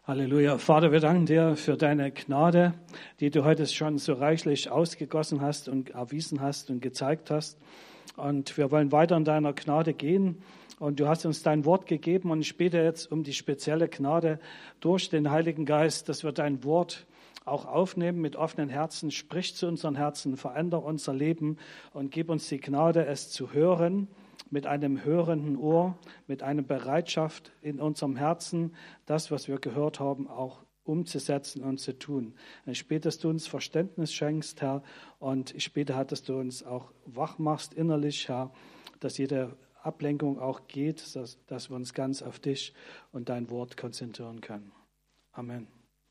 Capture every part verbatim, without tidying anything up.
Halleluja. Vater, wir danken dir für deine Gnade, die du heute schon so reichlich ausgegossen hast und erwiesen hast und gezeigt hast. Und wir wollen weiter in deiner Gnade gehen. Und du hast uns dein Wort gegeben. Und ich bete jetzt um die spezielle Gnade durch den Heiligen Geist, dass wir dein Wort auch aufnehmen mit offenen Herzen. Sprich zu unseren Herzen, verändere unser Leben und gib uns die Gnade, es zu hören, mit einem hörenden Ohr, mit einer Bereitschaft in unserem Herzen, das, was wir gehört haben, auch umzusetzen und zu tun. Ich bete, dass du uns Verständnis schenkst, Herr, und ich bete, Herr, dass du uns auch wach machst innerlich, Herr, dass jede Ablenkung auch geht, dass, dass wir uns ganz auf dich und dein Wort konzentrieren können. Amen.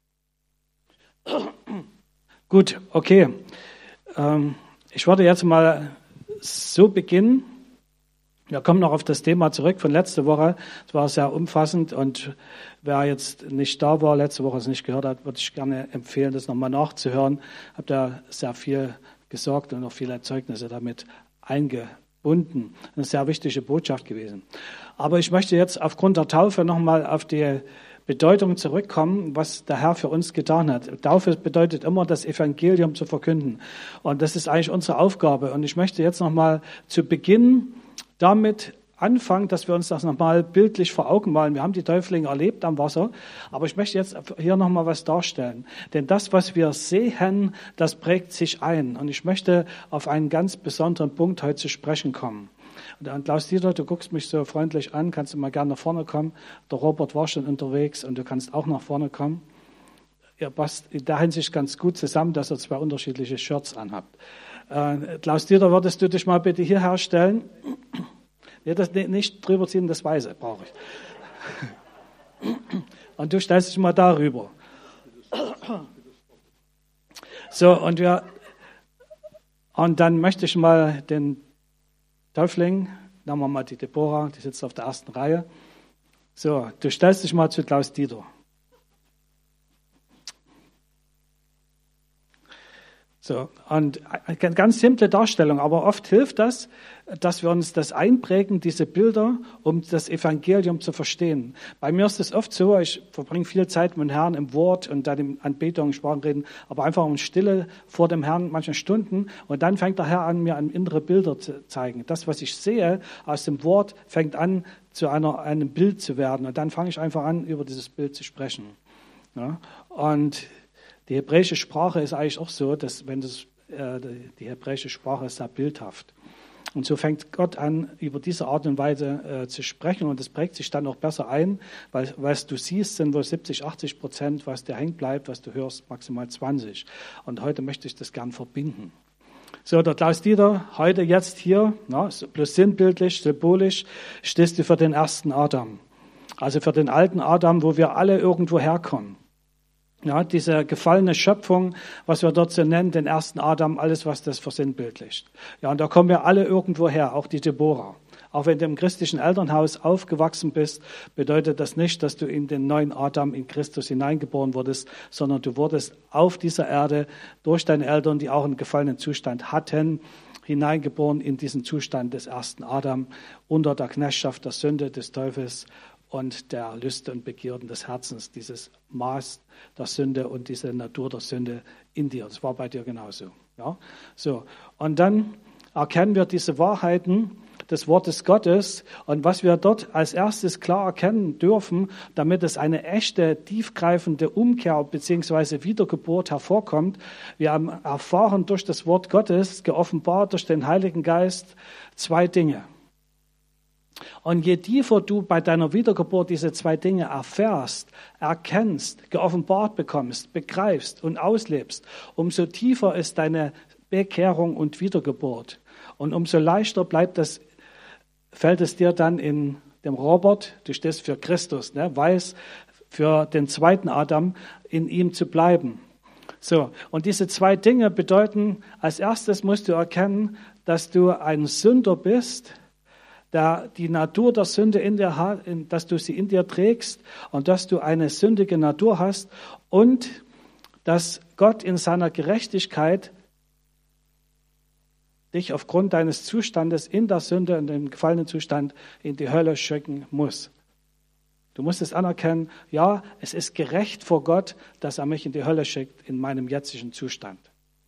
Gut, okay. Ähm, ich würde jetzt mal so beginnen. Wir kommen noch auf das Thema zurück von letzter Woche. Es war sehr umfassend und wer jetzt nicht da war, letzte Woche es nicht gehört hat, würde ich gerne empfehlen, das nochmal nachzuhören. Ich habe da sehr viel gesorgt und noch viele Zeugnisse damit eingebunden. Eine sehr wichtige Botschaft gewesen. Aber ich möchte jetzt aufgrund der Taufe nochmal auf die Bedeutung zurückkommen, was der Herr für uns getan hat. Taufe bedeutet immer, das Evangelium zu verkünden. Und das ist eigentlich unsere Aufgabe. Und ich möchte jetzt nochmal zu Beginn damit anfangen, dass wir uns das nochmal bildlich vor Augen malen. Wir haben die Täuflinge erlebt am Wasser, aber ich möchte jetzt hier nochmal was darstellen. Denn das, was wir sehen, das prägt sich ein. Und ich möchte auf einen ganz besonderen Punkt heute zu sprechen kommen. Und Klaus-Dieter, du guckst mich so freundlich an, kannst du mal gerne nach vorne kommen. Der Robert war schon unterwegs und du kannst auch nach vorne kommen. Ihr passt in der Hinsicht ganz gut zusammen, dass ihr zwei unterschiedliche Shirts anhabt. Äh, Klaus-Dieter, würdest du dich mal bitte hier herstellen? Nee, das nicht drüber ziehen, das Weiße brauche ich. Und du stellst dich mal darüber. So, und wir, und dann möchte ich mal den Täufling, nehmen wir mal die Deborah, die sitzt auf der ersten Reihe. So, du stellst dich mal zu Klaus-Dieter. So, und eine ganz simple Darstellung, aber oft hilft das, dass wir uns das einprägen, diese Bilder, um das Evangelium zu verstehen. Bei mir ist es oft so, ich verbringe viel Zeit mit dem Herrn im Wort und dann in Anbetung, Sprachenreden, aber einfach in Stille vor dem Herrn, manche Stunden. Und dann fängt der Herr an, mir innere Bilder zu zeigen. Das, was ich sehe aus dem Wort, fängt an, zu einer, einem Bild zu werden. Und dann fange ich einfach an, über dieses Bild zu sprechen. Ja? Und die hebräische Sprache ist eigentlich auch so, dass wenn das, äh, die hebräische Sprache ist sehr bildhaft. Und so fängt Gott an, über diese Art und Weise äh, zu sprechen. Und das prägt sich dann auch besser ein, weil was du siehst, sind wohl siebzig, achtzig Prozent, was dir hängen bleibt, was du hörst, maximal zwanzig. Und heute möchte ich das gern verbinden. So, der Klaus-Dieter, heute jetzt hier, na, bloß sinnbildlich, symbolisch, stehst du für den ersten Adam. Also für den alten Adam, wo wir alle irgendwo herkommen. Ja, diese gefallene Schöpfung, was wir dort so nennen, den ersten Adam, alles, was das versinnbildlicht. Ja, und da kommen wir alle irgendwo her, auch die Deborah. Auch wenn du im christlichen Elternhaus aufgewachsen bist, bedeutet das nicht, dass du in den neuen Adam, in Christus hineingeboren wurdest, sondern du wurdest auf dieser Erde durch deine Eltern, die auch einen gefallenen Zustand hatten, hineingeboren in diesen Zustand des ersten Adam, unter der Knechtschaft der Sünde, des Teufels und der Lüste und Begierden des Herzens, dieses Maß der Sünde und diese Natur der Sünde in dir. Das war bei dir genauso. Ja? So. Und dann erkennen wir diese Wahrheiten des Wortes Gottes und was wir dort als erstes klar erkennen dürfen, damit es eine echte, tiefgreifende Umkehr bzw. Wiedergeburt hervorkommt. Wir haben erfahren durch das Wort Gottes, geoffenbart durch den Heiligen Geist, zwei Dinge. Und je tiefer du bei deiner Wiedergeburt diese zwei Dinge erfährst, erkennst, geoffenbart bekommst, begreifst und auslebst, umso tiefer ist deine Bekehrung und Wiedergeburt. Und umso leichter bleibt das, fällt es dir dann in dem Robert, du stehst für Christus, ne, weiß, für den zweiten Adam, in ihm zu bleiben. So, und diese zwei Dinge bedeuten, als erstes musst du erkennen, dass du ein Sünder bist, da die Natur der Sünde in dir hat, dass du sie in dir trägst und dass du eine sündige Natur hast und dass Gott in seiner Gerechtigkeit dich aufgrund deines Zustandes in der Sünde und im gefallenen Zustand in die Hölle schicken muss. Du musst es anerkennen, ja, es ist gerecht vor Gott, dass er mich in die Hölle schickt, in meinem jetzigen Zustand.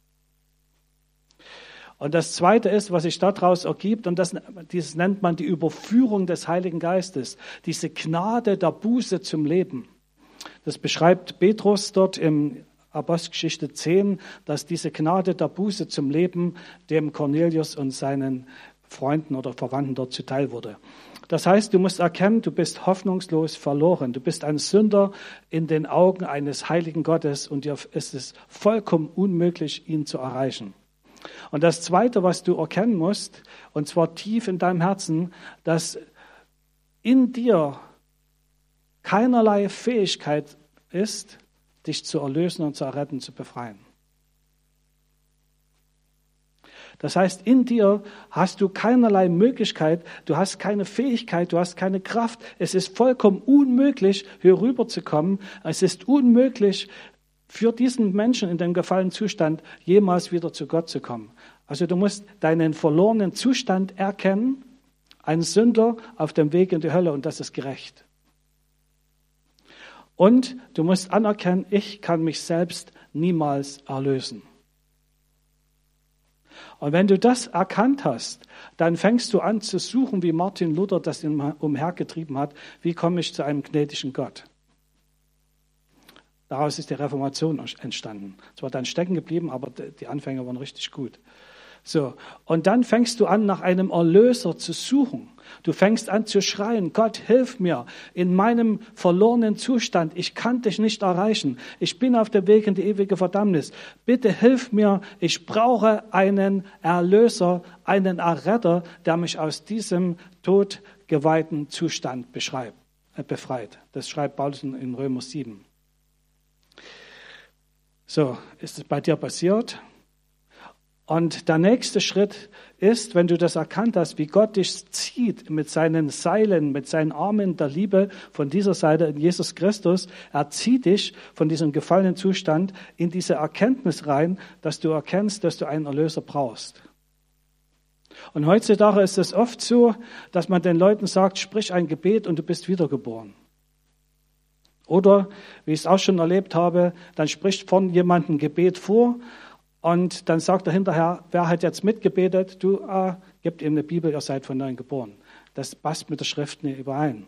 Und das Zweite ist, was sich daraus ergibt, und das, dieses nennt man die Überführung des Heiligen Geistes, diese Gnade der Buße zum Leben. Das beschreibt Petrus dort im Apostelgeschichte zehn, dass diese Gnade der Buße zum Leben dem Cornelius und seinen Freunden oder Verwandten dort zuteil wurde. Das heißt, du musst erkennen, du bist hoffnungslos verloren. Du bist ein Sünder in den Augen eines heiligen Gottes und dir ist es vollkommen unmöglich, ihn zu erreichen. Und das Zweite, was du erkennen musst, und zwar tief in deinem Herzen, dass in dir keinerlei Fähigkeit ist, dich zu erlösen und zu erretten, zu befreien. Das heißt, in dir hast du keinerlei Möglichkeit, du hast keine Fähigkeit, du hast keine Kraft. Es ist vollkommen unmöglich, hier rüberzukommen. Es ist unmöglich, für diesen Menschen in dem gefallenen Zustand jemals wieder zu Gott zu kommen. Also du musst deinen verlorenen Zustand erkennen, ein Sünder auf dem Weg in die Hölle, und das ist gerecht. Und du musst anerkennen, ich kann mich selbst niemals erlösen. Und wenn du das erkannt hast, dann fängst du an zu suchen, wie Martin Luther das umhergetrieben hat, wie komme ich zu einem gnädigen Gott? Daraus ist die Reformation entstanden. Es war dann stecken geblieben, aber die Anfänge waren richtig gut. So, und dann fängst du an, nach einem Erlöser zu suchen. Du fängst an zu schreien, Gott, hilf mir in meinem verlorenen Zustand. Ich kann dich nicht erreichen. Ich bin auf dem Weg in die ewige Verdammnis. Bitte hilf mir. Ich brauche einen Erlöser, einen Erretter, der mich aus diesem todgeweihten Zustand beschreibt, äh, befreit. Das schreibt Paulus in Römer sieben. So, ist es bei dir passiert? Und der nächste Schritt ist, wenn du das erkannt hast, wie Gott dich zieht mit seinen Seilen, mit seinen Armen der Liebe von dieser Seite in Jesus Christus. Er zieht dich von diesem gefallenen Zustand in diese Erkenntnis rein, dass du erkennst, dass du einen Erlöser brauchst. Und heutzutage ist es oft so, dass man den Leuten sagt, sprich ein Gebet und du bist wiedergeboren. Oder, wie ich es auch schon erlebt habe, dann spricht vorne jemand ein Gebet vor, und dann sagt er hinterher, wer hat jetzt mitgebetet? Du, ah, gebt ihm eine Bibel, ihr seid von neuem geboren. Das passt mit der Schrift nicht überein.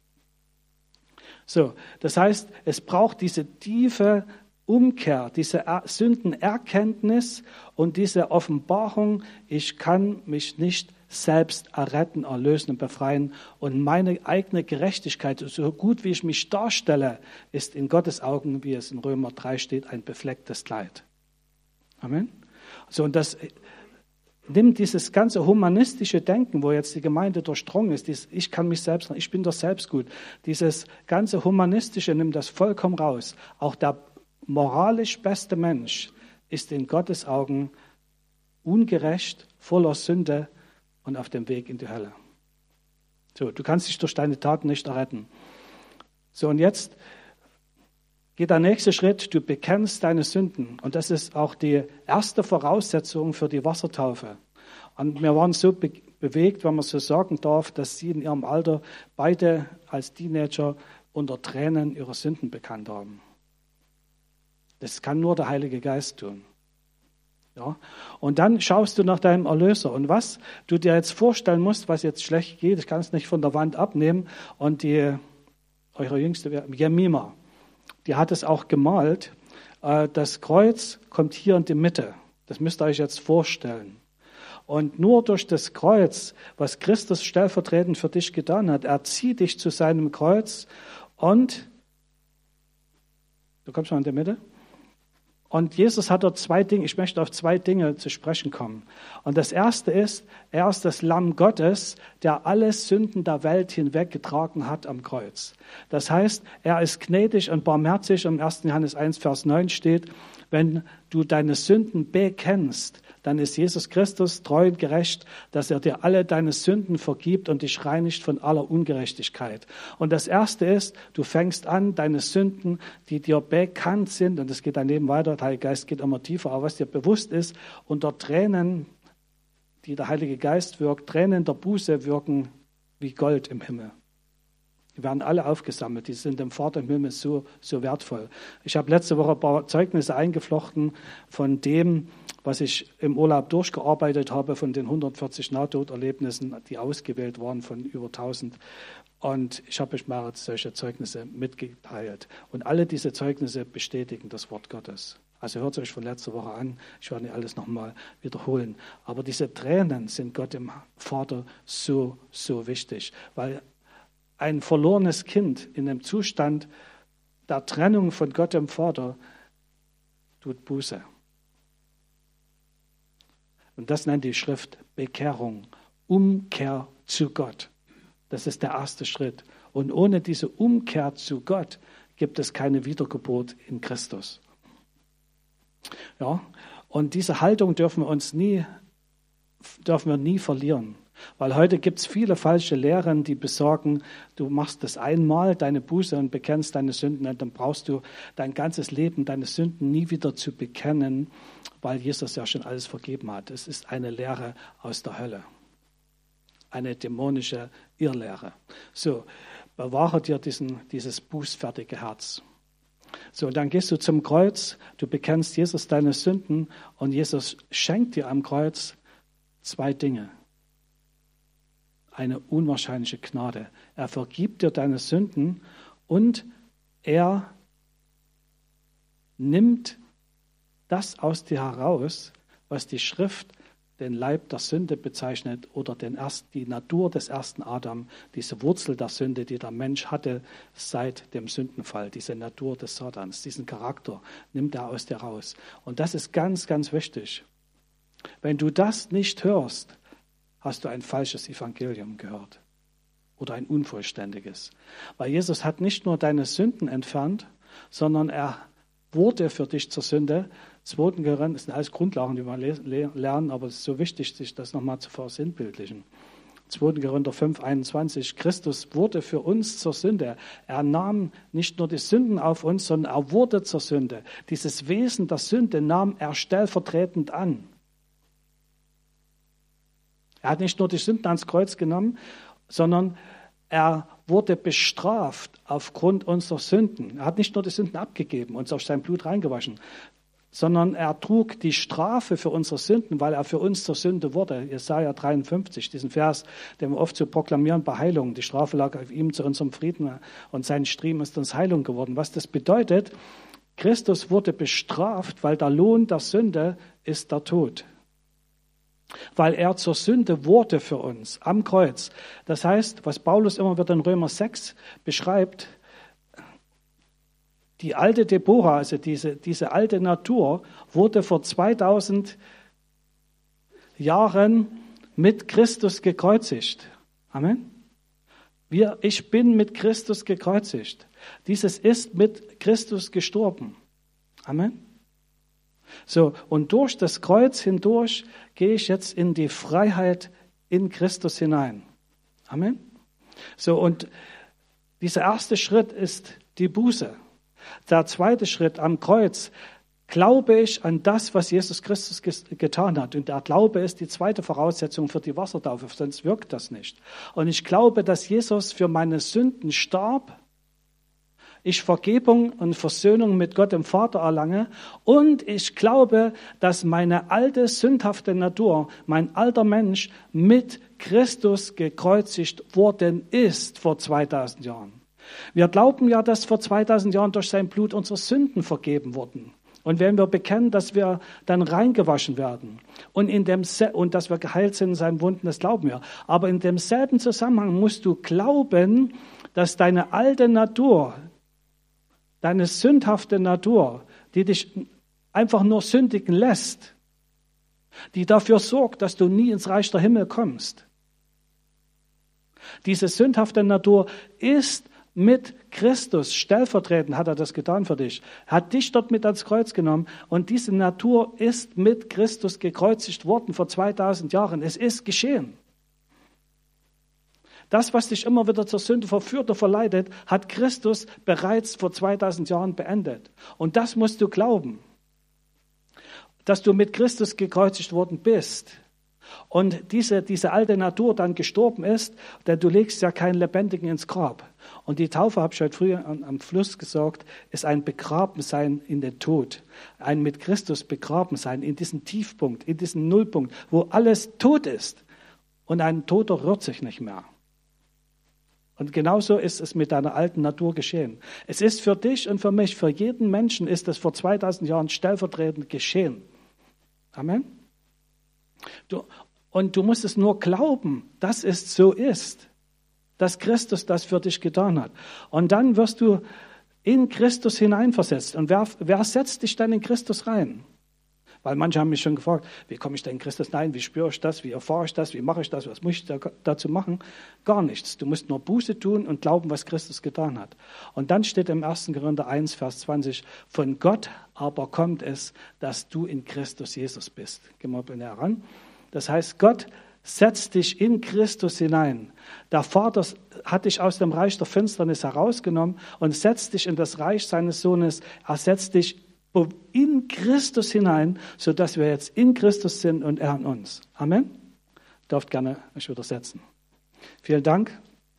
So, das heißt, es braucht diese tiefe Umkehr, diese Sündenerkenntnis und diese Offenbarung, ich kann mich nicht selbst erretten, erlösen und befreien. Und meine eigene Gerechtigkeit, so gut wie ich mich darstelle, ist in Gottes Augen, wie es in Römer drei steht, ein beflecktes Kleid. Amen. So, und das nimmt dieses ganze humanistische Denken, wo jetzt die Gemeinde durchdrungen ist, dieses, ich kann mich selbst, ich bin doch selbst gut, dieses ganze humanistische nimmt das vollkommen raus. Auch der moralisch beste Mensch ist in Gottes Augen ungerecht, voller Sünde und auf dem Weg in die Hölle. So, du kannst dich durch deine Taten nicht erretten. So, und jetzt geht der nächste Schritt, du bekennst deine Sünden. Und das ist auch die erste Voraussetzung für die Wassertaufe. Und wir waren so be- bewegt, wenn man so sagen darf, dass sie in ihrem Alter beide als Teenager unter Tränen ihre Sünden bekannt haben. Das kann nur der Heilige Geist tun. Ja? Und dann schaust du nach deinem Erlöser. Und was du dir jetzt vorstellen musst, was jetzt schlecht geht, ich kann es nicht von der Wand abnehmen. Und die, eure jüngste, Jemima, die hat es auch gemalt. Das Kreuz kommt hier in die Mitte. Das müsst ihr euch jetzt vorstellen. Und nur durch das Kreuz, was Christus stellvertretend für dich getan hat, er zieht dich zu seinem Kreuz und, du kommst mal in die Mitte, und Jesus hat dort zwei Dinge, ich möchte auf zwei Dinge zu sprechen kommen. Und das erste ist, er ist das Lamm Gottes, der alle Sünden der Welt hinweggetragen hat am Kreuz. Das heißt, er ist gnädig und barmherzig. Im ersten Johannes eins, Vers neun steht, wenn du deine Sünden bekennst, dann ist Jesus Christus treu und gerecht, dass er dir alle deine Sünden vergibt und dich reinigt von aller Ungerechtigkeit. Und das Erste ist, du fängst an, deine Sünden, die dir bekannt sind, und es geht daneben weiter, der Heilige Geist geht immer tiefer, aber was dir bewusst ist, unter Tränen, die der Heilige Geist wirkt, Tränen der Buße wirken wie Gold im Himmel. Die werden alle aufgesammelt. Die sind dem Vater im Himmel so, so wertvoll. Ich habe letzte Woche ein paar Zeugnisse eingeflochten von dem, was ich im Urlaub durchgearbeitet habe, von den hundertvierzig Nahtoderlebnissen, die ausgewählt waren von über tausend. Und ich habe euch mal solche Zeugnisse mitgeteilt. Und alle diese Zeugnisse bestätigen das Wort Gottes. Also hört es euch von letzter Woche an. Ich werde nicht alles nochmal wiederholen. Aber diese Tränen sind Gott dem Vater so, so wichtig, weil ein verlorenes Kind in einem Zustand der Trennung von Gott dem Vater tut Buße. Und das nennt die Schrift Bekehrung, Umkehr zu Gott. Das ist der erste Schritt. Und ohne diese Umkehr zu Gott gibt es keine Wiedergeburt in Christus. Ja, und diese Haltung dürfen wir uns nie, dürfen wir nie verlieren. Weil heute gibt es viele falsche Lehren, die besorgen, du machst das einmal, deine Buße, und bekennst deine Sünden, und dann brauchst du dein ganzes Leben, deine Sünden nie wieder zu bekennen, weil Jesus ja schon alles vergeben hat. Es ist eine Lehre aus der Hölle, eine dämonische Irrlehre. So, bewahre dir diesen, dieses bußfertige Herz. So, und dann gehst du zum Kreuz, du bekennst Jesus deine Sünden, und Jesus schenkt dir am Kreuz zwei Dinge. Eine unwahrscheinliche Gnade. Er vergibt dir deine Sünden und er nimmt das aus dir heraus, was die Schrift den Leib der Sünde bezeichnet oder den erst, die Natur des ersten Adam, diese Wurzel der Sünde, die der Mensch hatte seit dem Sündenfall, diese Natur des Satans, diesen Charakter nimmt er aus dir raus. Und das ist ganz, ganz wichtig. Wenn du das nicht hörst, hast du ein falsches Evangelium gehört oder ein unvollständiges. Weil Jesus hat nicht nur deine Sünden entfernt, sondern er wurde für dich zur Sünde. Zweiten Korinther, das sind alles Grundlagen, die wir lernen, aber es ist so wichtig, sich das nochmal zu versinnbildlichen. zweiten Korinther fünf, einundzwanzig, Christus wurde für uns zur Sünde. Er nahm nicht nur die Sünden auf uns, sondern er wurde zur Sünde. Dieses Wesen der Sünde nahm er stellvertretend an. Er hat nicht nur die Sünden ans Kreuz genommen, sondern er wurde bestraft aufgrund unserer Sünden. Er hat nicht nur die Sünden abgegeben, uns auf sein Blut reingewaschen, sondern er trug die Strafe für unsere Sünden, weil er für uns zur Sünde wurde. Jesaja dreiundfünfzig, diesen Vers, den wir oft so proklamieren bei Heilung. Die Strafe lag auf ihm zu unserem Frieden und sein Striemen ist uns Heilung geworden. Was das bedeutet, Christus wurde bestraft, weil der Lohn der Sünde ist der Tod. Weil er zur Sünde wurde für uns am Kreuz. Das heißt, was Paulus immer wieder in Römer sechs beschreibt, die alte Deborah, also diese, diese alte Natur, wurde vor zweitausend Jahren mit Christus gekreuzigt. Amen. Wir, ich bin mit Christus gekreuzigt. Dieses ist mit Christus gestorben. Amen. So, und durch das Kreuz hindurch gehe ich jetzt in die Freiheit in Christus hinein. Amen. So, und dieser erste Schritt ist die Buße. Der zweite Schritt am Kreuz, glaube ich an das, was Jesus Christus getan hat. Und der Glaube ist die zweite Voraussetzung für die Wassertaufe, sonst wirkt das nicht. Und ich glaube, dass Jesus für meine Sünden starb, ich Vergebung und Versöhnung mit Gott dem Vater erlange, und ich glaube, dass meine alte, sündhafte Natur, mein alter Mensch mit Christus gekreuzigt worden ist vor zweitausend Jahren. Wir glauben ja, dass vor zweitausend Jahren durch sein Blut unsere Sünden vergeben wurden. Und wenn wir bekennen, dass wir dann reingewaschen werden und, in dem, und dass wir geheilt sind in seinen Wunden, das glauben wir. Aber in demselben Zusammenhang musst du glauben, dass deine alte Natur, deine sündhafte Natur, die dich einfach nur sündigen lässt, die dafür sorgt, dass du nie ins Reich der Himmel kommst. Diese sündhafte Natur ist mit Christus, stellvertretend hat er das getan für dich, hat dich dort mit ans Kreuz genommen, und diese Natur ist mit Christus gekreuzigt worden vor zweitausend Jahren. Es ist geschehen. Das, was dich immer wieder zur Sünde verführt oder verleitet, hat Christus bereits vor zweitausend Jahren beendet. Und das musst du glauben, dass du mit Christus gekreuzigt worden bist. und diese, diese alte Natur dann gestorben ist, denn du legst ja keinen Lebendigen ins Grab. Und die Taufe, habe ich heute früh am, am Fluss gesagt, ist ein Begrabensein in den Tod. Ein mit Christus Begrabensein in diesem Tiefpunkt, in diesem Nullpunkt, wo alles tot ist. Und ein Toter rührt sich nicht mehr. Und genauso ist es mit deiner alten Natur geschehen. Es ist für dich und für mich, für jeden Menschen ist es vor zweitausend Jahren stellvertretend geschehen. Amen. Du, und du musst es nur glauben, dass es so ist, dass Christus das für dich getan hat. Und dann wirst du in Christus hineinversetzt. Und wer, wer setzt dich dann in Christus rein? Weil manche haben mich schon gefragt, wie komme ich denn in Christus hinein? Wie spüre ich das? Wie erfahre ich das? Wie mache ich das? Was muss ich da, dazu machen? Gar nichts. Du musst nur Buße tun und glauben, was Christus getan hat. Und dann steht im ersten Korinther eins, Vers zwanzig, von Gott aber kommt es, dass du in Christus Jesus bist. Geh mal näher ran. Das heißt, Gott setzt dich in Christus hinein. Der Vater hat dich aus dem Reich der Finsternis herausgenommen und setzt dich in das Reich seines Sohnes. Er setzt dich in Christus hinein, sodass wir jetzt in Christus sind und er in uns. Amen. Ihr dürft gerne euch wieder setzen. Vielen Dank.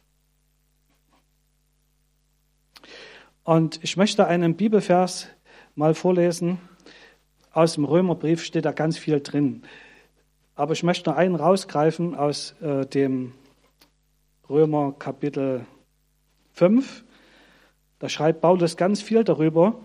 Und ich möchte einen Bibelvers mal vorlesen. Aus dem Römerbrief steht da ganz viel drin. Aber ich möchte noch einen rausgreifen aus äh, dem Römer Kapitel fünf. Da schreibt Paulus ganz viel darüber.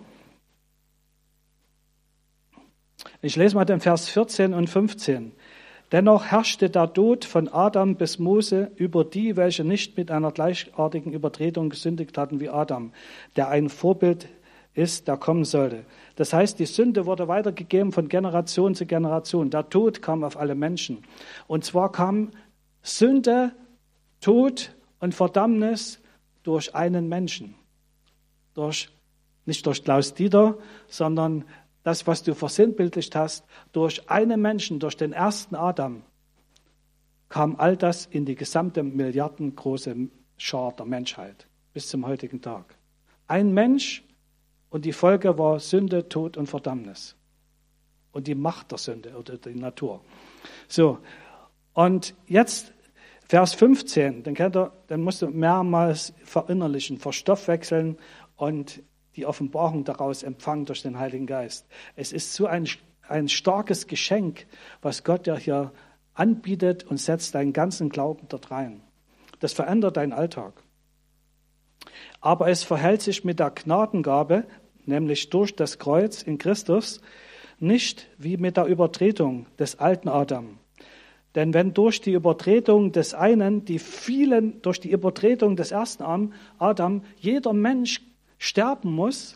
Ich lese mal den Vers vierzehn und fünfzehn. Dennoch herrschte der Tod von Adam bis Mose über die, welche nicht mit einer gleichartigen Übertretung gesündigt hatten wie Adam, der ein Vorbild ist, der kommen sollte. Das heißt, die Sünde wurde weitergegeben von Generation zu Generation. Der Tod kam auf alle Menschen. Und zwar kam Sünde, Tod und Verdammnis durch einen Menschen. Durch, nicht durch Klaus Dieter, sondern das, was du versinnbildlicht hast, durch einen Menschen, durch den ersten Adam, kam all das in die gesamte milliardengroße Schar der Menschheit bis zum heutigen Tag. Ein Mensch und die Folge war Sünde, Tod und Verdammnis. Und die Macht der Sünde oder die Natur. So, und jetzt Vers fünfzehn, den, kennt ihr, den musst du mehrmals verinnerlichen, verstoffwechseln und die Offenbarung daraus empfangen durch den Heiligen Geist. Es ist so ein, ein starkes Geschenk, was Gott dir hier anbietet und setzt deinen ganzen Glauben dort rein. Das verändert deinen Alltag. Aber es verhält sich mit der Gnadengabe, nämlich durch das Kreuz in Christus, nicht wie mit der Übertretung des alten Adam. Denn wenn durch die Übertretung des einen, die vielen, durch die Übertretung des ersten Adam, jeder Mensch sterben muss,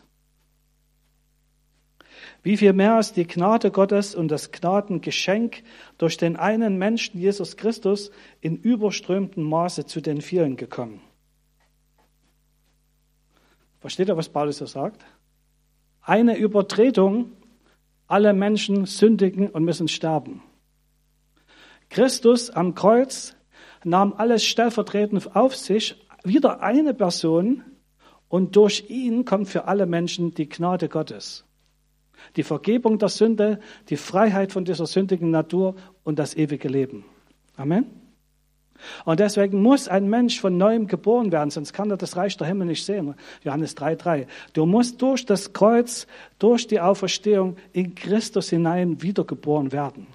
wie viel mehr ist die Gnade Gottes und das Gnadengeschenk durch den einen Menschen, Jesus Christus, in überströmtem Maße zu den vielen gekommen. Versteht ihr, was Paulus so sagt? Eine Übertretung, alle Menschen sündigen und müssen sterben. Christus am Kreuz nahm alles stellvertretend auf sich, wieder eine Person, und durch ihn kommt für alle Menschen die Gnade Gottes. Die Vergebung der Sünde, die Freiheit von dieser sündigen Natur und das ewige Leben. Amen. Und deswegen muss ein Mensch von neuem geboren werden, sonst kann er das Reich der Himmel nicht sehen. Johannes drei drei. Du musst durch das Kreuz, durch die Auferstehung in Christus hinein wiedergeboren werden.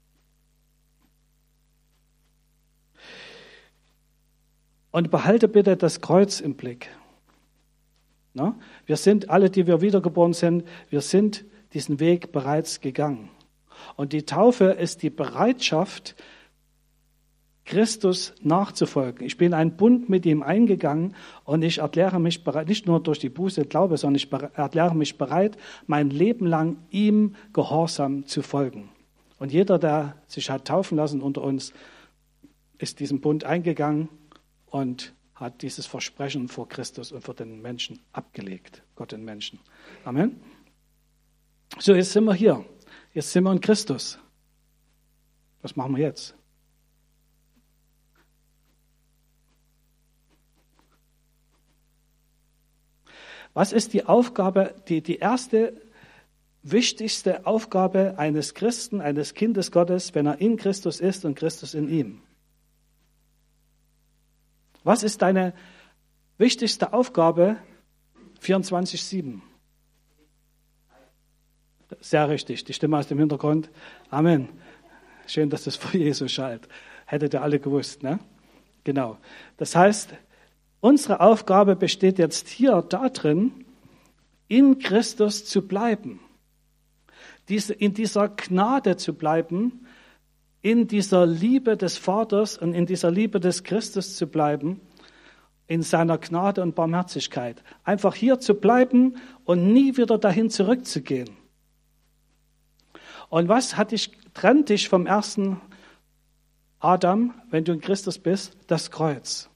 Und behalte bitte das Kreuz im Blick. Na? Wir sind, alle, die wir wiedergeboren sind, wir sind diesen Weg bereits gegangen. Und die Taufe ist die Bereitschaft, Christus nachzufolgen. Ich bin einen Bund mit ihm eingegangen und ich erkläre mich bereit, nicht nur durch die Buße und Glaube, sondern ich erkläre mich bereit, mein Leben lang ihm gehorsam zu folgen. Und jeder, der sich hat taufen lassen unter uns, ist diesen Bund eingegangen und hat dieses Versprechen vor Christus und vor den Menschen abgelegt, Gott den Menschen. Amen. So, jetzt sind wir hier. Jetzt sind wir in Christus. Was machen wir jetzt? Was ist die Aufgabe, die, die erste wichtigste Aufgabe eines Christen, eines Kindes Gottes, wenn er in Christus ist und Christus in ihm? Was ist deine wichtigste Aufgabe vierundzwanzig sieben? Sehr richtig, die Stimme aus dem Hintergrund. Amen. Schön, dass das vor Jesus schallt. Hättet ihr alle gewusst, ne? Genau. Das heißt, unsere Aufgabe besteht jetzt hier darin, in Christus zu bleiben. Diese, in dieser Gnade zu bleiben, in dieser Liebe des Vaters und in dieser Liebe des Christus zu bleiben, in seiner Gnade und Barmherzigkeit. Einfach hier zu bleiben und nie wieder dahin zurückzugehen. Und was hat dich, trennt dich vom ersten Adam, wenn du in Christus bist? Das Kreuz.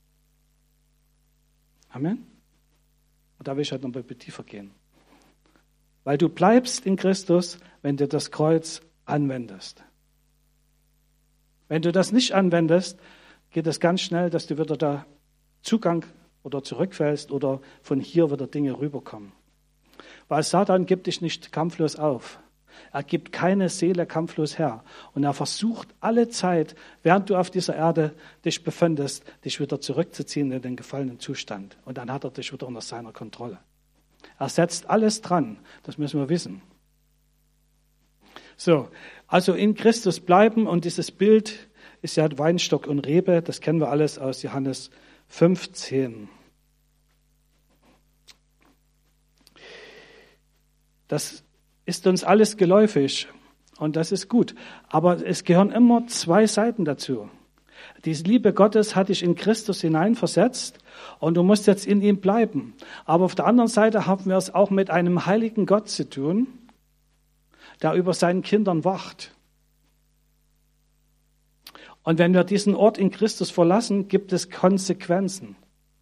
Amen. Und da will ich heute noch ein bisschen tiefer gehen. Weil du bleibst in Christus, wenn du das Kreuz anwendest. Wenn du das nicht anwendest, geht es ganz schnell, dass du wieder da Zugang oder zurückfällst oder von hier wieder Dinge rüberkommen. Weil Satan gibt dich nicht kampflos auf. Er gibt keine Seele kampflos her. Und er versucht alle Zeit, während du auf dieser Erde dich befindest, dich wieder zurückzuziehen in den gefallenen Zustand. Und dann hat er dich wieder unter seiner Kontrolle. Er setzt alles dran. Das müssen wir wissen. So, also in Christus bleiben. Und dieses Bild ist ja Weinstock und Rebe. Das kennen wir alles aus Johannes fünfzehn. Das ist uns alles geläufig und das ist gut. Aber es gehören immer zwei Seiten dazu. Diese Liebe Gottes hat dich in Christus hineinversetzt und du musst jetzt in ihm bleiben. Aber auf der anderen Seite haben wir es auch mit einem heiligen Gott zu tun, der über seinen Kindern wacht. Und wenn wir diesen Ort in Christus verlassen, gibt es Konsequenzen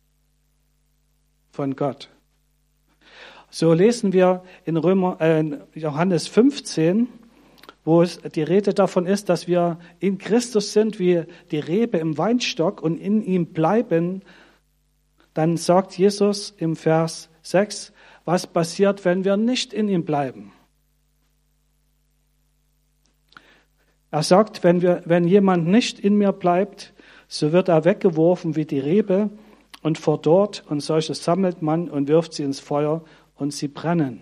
von Gott. So lesen wir in Römer, äh, Johannes fünfzehn, wo es die Rede davon ist, dass wir in Christus sind, wie die Rebe im Weinstock und in ihm bleiben. Dann sagt Jesus im Vers sechs, was passiert, wenn wir nicht in ihm bleiben. Er sagt, wenn, wir, wenn jemand nicht in mir bleibt, so wird er weggeworfen wie die Rebe und verdorrt, und solche sammelt man und wirft sie ins Feuer und sie brennen.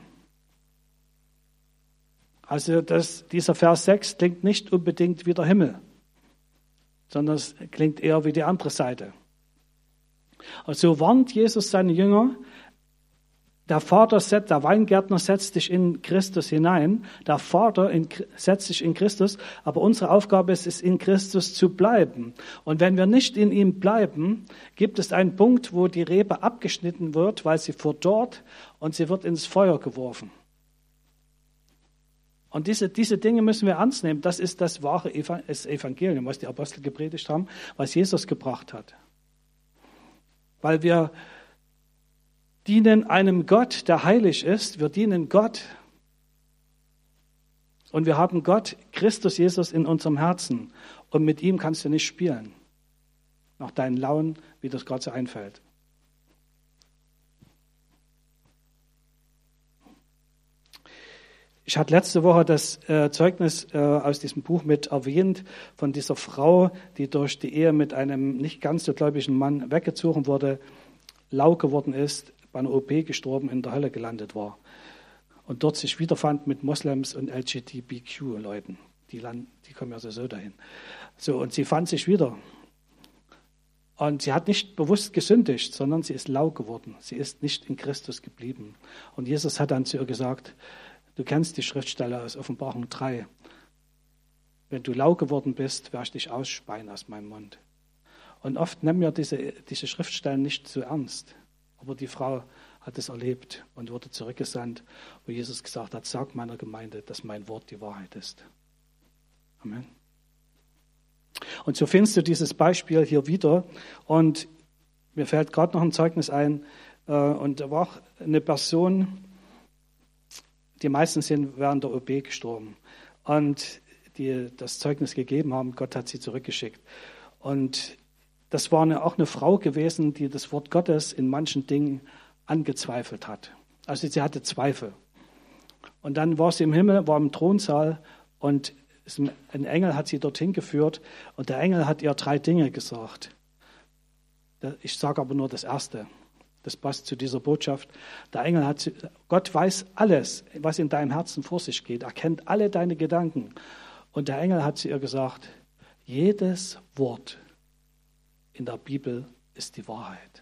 Also das, dieser Vers sechs klingt nicht unbedingt wie der Himmel, sondern es klingt eher wie die andere Seite. Und so warnt Jesus seine Jünger, der Vater, der Weingärtner setzt dich in Christus hinein, der Vater in, setzt dich in Christus, aber unsere Aufgabe ist es, in Christus zu bleiben. Und wenn wir nicht in ihm bleiben, gibt es einen Punkt, wo die Rebe abgeschnitten wird, weil sie verdorrt und sie wird ins Feuer geworfen. Und diese, diese Dinge müssen wir ernst nehmen. Das ist das wahre Evangelium, was die Apostel gepredigt haben, was Jesus gebracht hat. Weil wir dienen einem Gott, der heilig ist. Wir dienen Gott. Und wir haben Gott, Christus Jesus, in unserem Herzen. Und mit ihm kannst du nicht spielen. Nach deinen Launen, wie das gerade so einfällt. Ich hatte letzte Woche das äh, Zeugnis äh, aus diesem Buch mit erwähnt von dieser Frau, die durch die Ehe mit einem nicht ganz so gläubigen Mann weggezogen wurde, lau geworden ist, bei einer O P gestorben, in der Hölle gelandet war und dort sich wiederfand mit Moslems und L G B T Q-Leuten. Die, die kommen ja so dahin. So, und sie fand sich wieder. Und sie hat nicht bewusst gesündigt, sondern sie ist lau geworden. Sie ist nicht in Christus geblieben. Und Jesus hat dann zu ihr gesagt, du kennst die Schriftstelle aus Offenbarung drei. Wenn du lau geworden bist, werde ich dich ausspeien aus meinem Mund. Und oft nehmen wir diese, diese Schriftstellen nicht so ernst. Aber die Frau hat es erlebt und wurde zurückgesandt, wo Jesus gesagt hat, sag meiner Gemeinde, dass mein Wort die Wahrheit ist. Amen. Und so findest du dieses Beispiel hier wieder. Und mir fällt gerade noch ein Zeugnis ein. Und da war auch eine Person, die meisten sind während der O P gestorben. Und die das Zeugnis gegeben haben, Gott hat sie zurückgeschickt. Und das war eine, auch eine Frau gewesen, die das Wort Gottes in manchen Dingen angezweifelt hat. Also sie hatte Zweifel. Und dann war sie im Himmel, war im Thronsaal und ein Engel hat sie dorthin geführt und der Engel hat ihr drei Dinge gesagt. Ich sage aber nur das Erste. Das passt zu dieser Botschaft. Der Engel hat, Gott weiß alles, was in deinem Herzen vor sich geht. Er kennt alle deine Gedanken. Und der Engel hat zu ihr gesagt, jedes Wort in der Bibel ist die Wahrheit.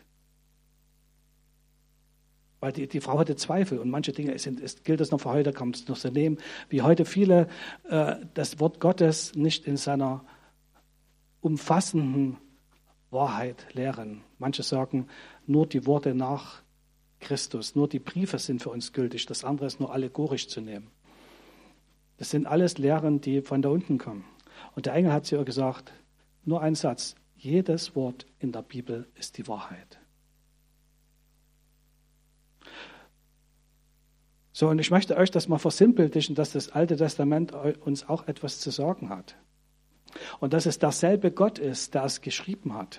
Weil die, die Frau hatte Zweifel und manche Dinge, sind, ist, gilt es noch für heute, kann man es noch so nehmen, wie heute viele äh, das Wort Gottes nicht in seiner umfassenden Wahrheit lehren. Manche sagen, nur die Worte nach Christus, nur die Briefe sind für uns gültig, das andere ist nur allegorisch zu nehmen. Das sind alles Lehren, die von da unten kommen. Und der Engel hat zu ihr gesagt, nur ein Satz, jedes Wort in der Bibel ist die Wahrheit. So, und ich möchte euch das mal versinnbildlichen, dass das Alte Testament uns auch etwas zu sagen hat. Und dass es derselbe Gott ist, der es geschrieben hat.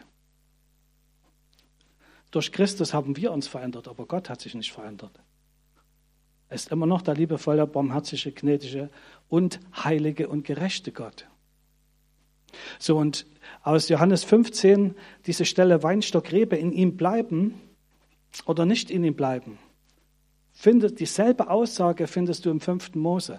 Durch Christus haben wir uns verändert, aber Gott hat sich nicht verändert. Er ist immer noch der liebevolle, barmherzige, gnädige und heilige und gerechte Gott. So, und aus Johannes fünfzehn, diese Stelle Weinstock, Rebe, in ihm bleiben oder nicht in ihm bleiben. Findet, dieselbe Aussage findest du im fünften Mose.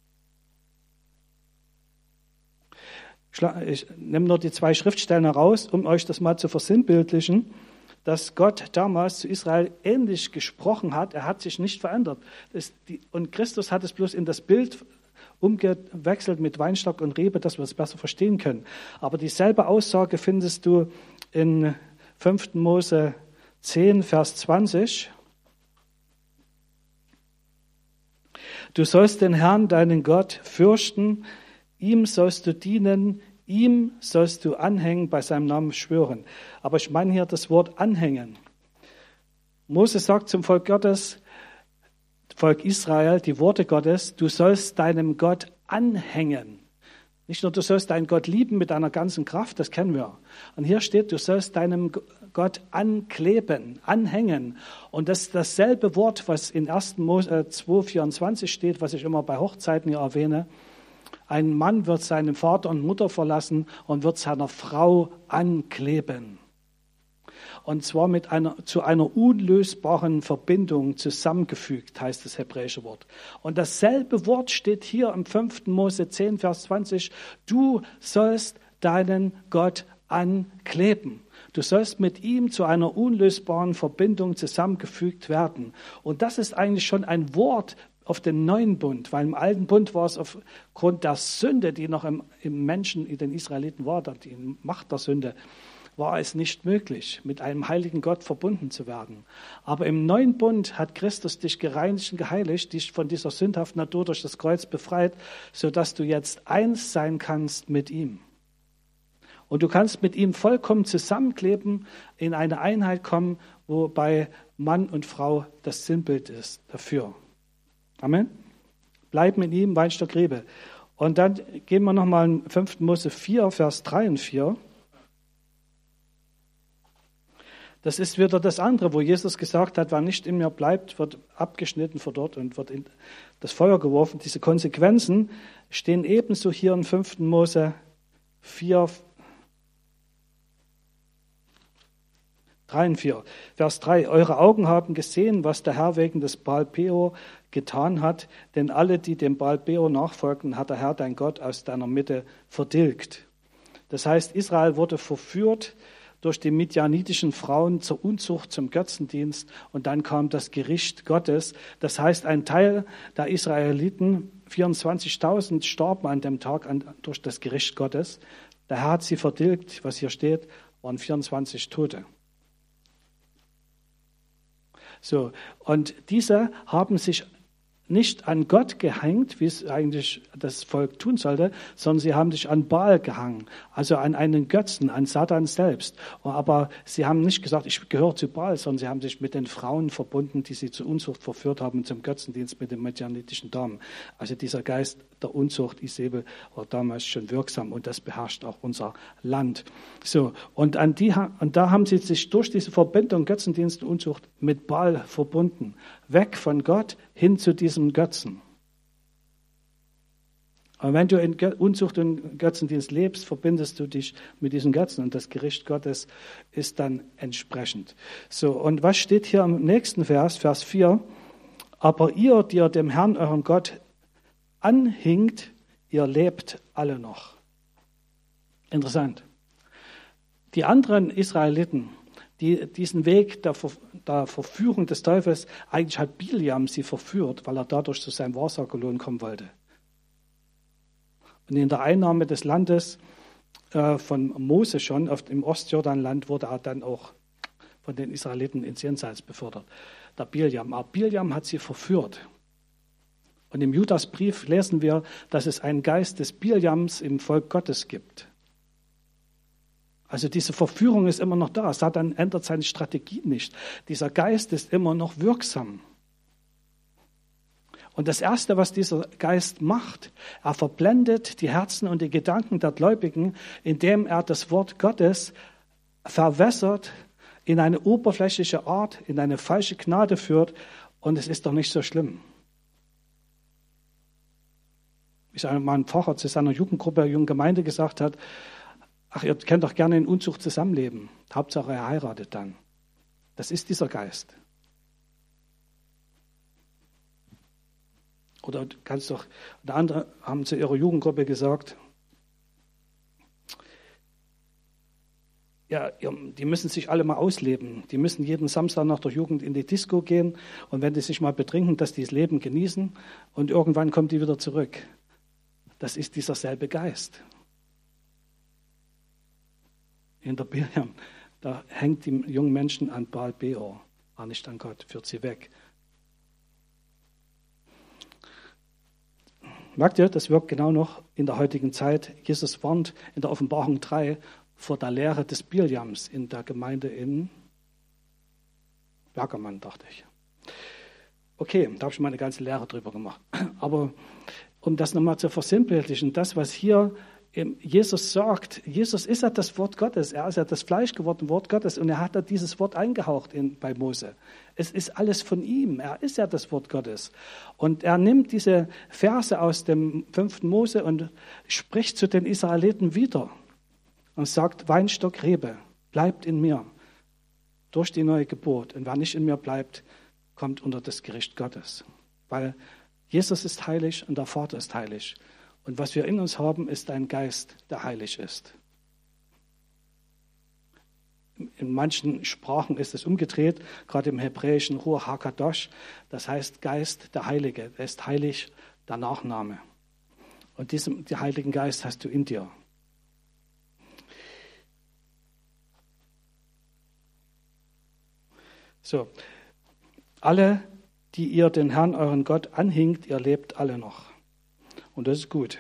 Ich nehme nur die zwei Schriftstellen heraus, um euch das mal zu versinnbildlichen, dass Gott damals zu Israel ähnlich gesprochen hat. Er hat sich nicht verändert. Die, und Christus hat es bloß in das Bild umgewechselt mit Weinstock und Rebe, dass wir es besser verstehen können. Aber dieselbe Aussage findest du in fünften Mose zehn, Vers zwanzig. Du sollst den Herrn, deinen Gott, fürchten, ihm sollst du dienen, ihm sollst du anhängen, bei seinem Namen schwören. Aber ich meine hier das Wort anhängen. Mose sagt zum Volk Gottes, Volk Israel, die Worte Gottes, du sollst deinem Gott anhängen. Nicht nur, du sollst deinen Gott lieben mit deiner ganzen Kraft, das kennen wir. Und hier steht, du sollst deinem Gott ankleben, anhängen. Und das ist dasselbe Wort, was in ersten Mose zwei vierundzwanzig steht, was ich immer bei Hochzeiten hier erwähne. Ein Mann wird seinen Vater und Mutter verlassen und wird seiner Frau ankleben. Und zwar mit einer, zu einer unlösbaren Verbindung zusammengefügt, heißt das hebräische Wort. Und dasselbe Wort steht hier im fünften Mose zehn, Vers zwanzig. Du sollst deinen Gott ankleben. Du sollst mit ihm zu einer unlösbaren Verbindung zusammengefügt werden. Und das ist eigentlich schon ein Wort auf den neuen Bund, weil im alten Bund war es aufgrund der Sünde, die noch im, im Menschen, in den Israeliten war, die Macht der Sünde, war es nicht möglich, mit einem heiligen Gott verbunden zu werden. Aber im neuen Bund hat Christus dich gereinigt und geheiligt, dich von dieser sündhaften Natur durch das Kreuz befreit, sodass du jetzt eins sein kannst mit ihm. Und du kannst mit ihm vollkommen zusammenkleben, in eine Einheit kommen, wobei Mann und Frau das Sinnbild ist dafür. Amen. Bleiben in ihm, Weinstock, Rebe. Und dann gehen wir nochmal in fünften Mose vier, Vers drei und vier. Das ist wieder das andere, wo Jesus gesagt hat, wer nicht in mir bleibt, wird abgeschnitten von dort und wird in das Feuer geworfen. Diese Konsequenzen stehen ebenso hier in fünften Mose vier, drei und vier. Vers drei. Eure Augen haben gesehen, was der Herr wegen des Baal Peor getan hat, denn alle, die dem Baal Peor nachfolgten, hat der Herr, dein Gott, aus deiner Mitte vertilgt. Das heißt, Israel wurde verführt durch die midianitischen Frauen zur Unzucht, zum Götzendienst, und dann kam das Gericht Gottes. Das heißt, ein Teil der Israeliten, vierundzwanzigtausend, starben an dem Tag an, durch das Gericht Gottes. Der Herr hat sie vertilgt, was hier steht, waren vierundzwanzig Tote. So, und diese haben sich nicht an Gott gehängt, wie es eigentlich das Volk tun sollte, sondern sie haben sich an Baal gehangen, also an einen Götzen, an Satan selbst. Aber sie haben nicht gesagt, ich gehöre zu Baal, sondern sie haben sich mit den Frauen verbunden, die sie zur Unzucht verführt haben, zum Götzendienst mit den midianitischen Damen. Also dieser Geist der Unzucht, Isabel, war damals schon wirksam und das beherrscht auch unser Land. So, und, an die, und da haben sie sich durch diese Verbindung Götzendienst und Unzucht mit Baal verbunden. Weg von Gott hin zu diesem Götzen. Aber wenn du in Unzucht und Götzendienst lebst, verbindest du dich mit diesen Götzen und das Gericht Gottes ist dann entsprechend. So, und was steht hier im nächsten Vers, Vers vier? Aber ihr, die ihr dem Herrn, euren Gott, anhinkt, ihr lebt alle noch. Interessant. Die anderen Israeliten, die diesen Weg der, Ver, der Verführung des Teufels, eigentlich hat Biliam sie verführt, weil er dadurch zu seinem Wahrsagerlohn kommen wollte. Und in der Einnahme des Landes äh, von Mose schon, auf dem Ostjordanland, wurde er dann auch von den Israeliten ins Jenseits befördert. Der Biliam. Aber Biliam hat sie verführt. Und im Judasbrief lesen wir, dass es einen Geist des Biliams im Volk Gottes gibt. Also diese Verführung ist immer noch da. Satan ändert seine Strategie nicht. Dieser Geist ist immer noch wirksam. Und das Erste, was dieser Geist macht, er verblendet die Herzen und die Gedanken der Gläubigen, indem er das Wort Gottes verwässert, in eine oberflächliche Art, in eine falsche Gnade führt. Und es ist doch nicht so schlimm. Wie einmal ein Pfarrer zu seiner Jugendgruppe, jungen Gemeinde gesagt hat, ach, ihr könnt doch gerne in Unzucht zusammenleben. Hauptsache, er heiratet dann. Das ist dieser Geist. Oder du kannst doch, oder andere haben zu ihrer Jugendgruppe gesagt, ja, die müssen sich alle mal ausleben. Die müssen jeden Samstag nach der Jugend in die Disco gehen und wenn die sich mal betrinken, dass die das Leben genießen und irgendwann kommen die wieder zurück. Das ist dieser selbe Geist. In der Biliam, da hängt die jungen Menschen an Baal Beor, aber nicht an Gott, führt sie weg. Merkt ihr, das wirkt genau noch in der heutigen Zeit. Jesus warnt in der Offenbarung drei vor der Lehre des Biliams in der Gemeinde in Pergamon, dachte ich. Okay, da habe ich mal eine ganze Lehre drüber gemacht. Aber um das nochmal zu versinnbildlichen, das, was hier Jesus sagt, Jesus ist ja das Wort Gottes, er ist ja das fleischgewordene Wort Gottes und er hat ja dieses Wort eingehaucht in, bei Mose. Es ist alles von ihm, er ist ja das Wort Gottes. Und er nimmt diese Verse aus dem fünften Mose und spricht zu den Israeliten wieder und sagt, Weinstock, Rebe, bleibt in mir durch die neue Geburt. Und wer nicht in mir bleibt, kommt unter das Gericht Gottes. Weil Jesus ist heilig und der Vater ist heilig. Und was wir in uns haben, ist ein Geist, der heilig ist. In manchen Sprachen ist es umgedreht, gerade im Hebräischen Ruach HaKadosh, das heißt Geist, der Heilige. Er ist heilig, der Nachname. Und diesen den Heiligen Geist hast du in dir. So, alle, die ihr den Herrn, euren Gott, anhinkt, ihr lebt alle noch. Und das ist gut.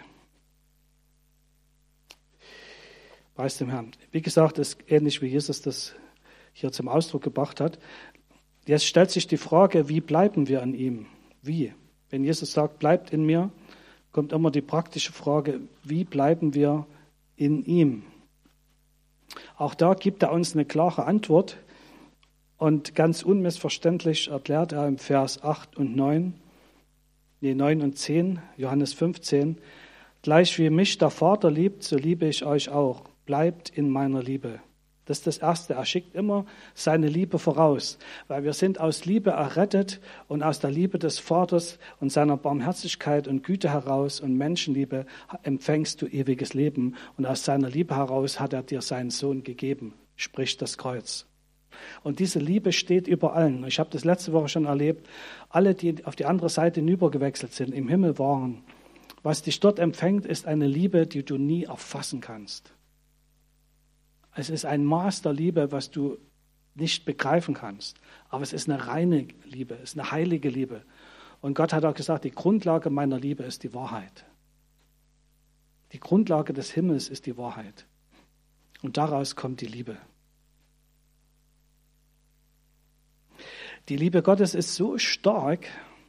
Preis dem Herrn. Wie gesagt, das ist ähnlich wie Jesus das hier zum Ausdruck gebracht hat. Jetzt stellt sich die Frage, wie bleiben wir an ihm? Wie? Wenn Jesus sagt, bleibt in mir, kommt immer die praktische Frage, wie bleiben wir in ihm? Auch da gibt er uns eine klare Antwort und ganz unmissverständlich erklärt er im Vers acht und neun, nee, neun und zehn, Johannes fünfzehn, gleich wie mich der Vater liebt, so liebe ich euch auch. Bleibt in meiner Liebe. Das ist das Erste. Er schickt immer seine Liebe voraus, weil wir sind aus Liebe errettet und aus der Liebe des Vaters und seiner Barmherzigkeit und Güte heraus und Menschenliebe empfängst du ewiges Leben und aus seiner Liebe heraus hat er dir seinen Sohn gegeben, sprich das Kreuz. Und diese Liebe steht über allen. Ich habe das letzte Woche schon erlebt. Alle, die auf die andere Seite hinübergewechselt sind, im Himmel waren, was dich dort empfängt, ist eine Liebe, die du nie erfassen kannst. Es ist ein Maß der Liebe, was du nicht begreifen kannst. Aber es ist eine reine Liebe, es ist eine heilige Liebe. Und Gott hat auch gesagt, die Grundlage meiner Liebe ist die Wahrheit. Die Grundlage des Himmels ist die Wahrheit. Und daraus kommt die Liebe. Die Liebe Gottes ist so stark,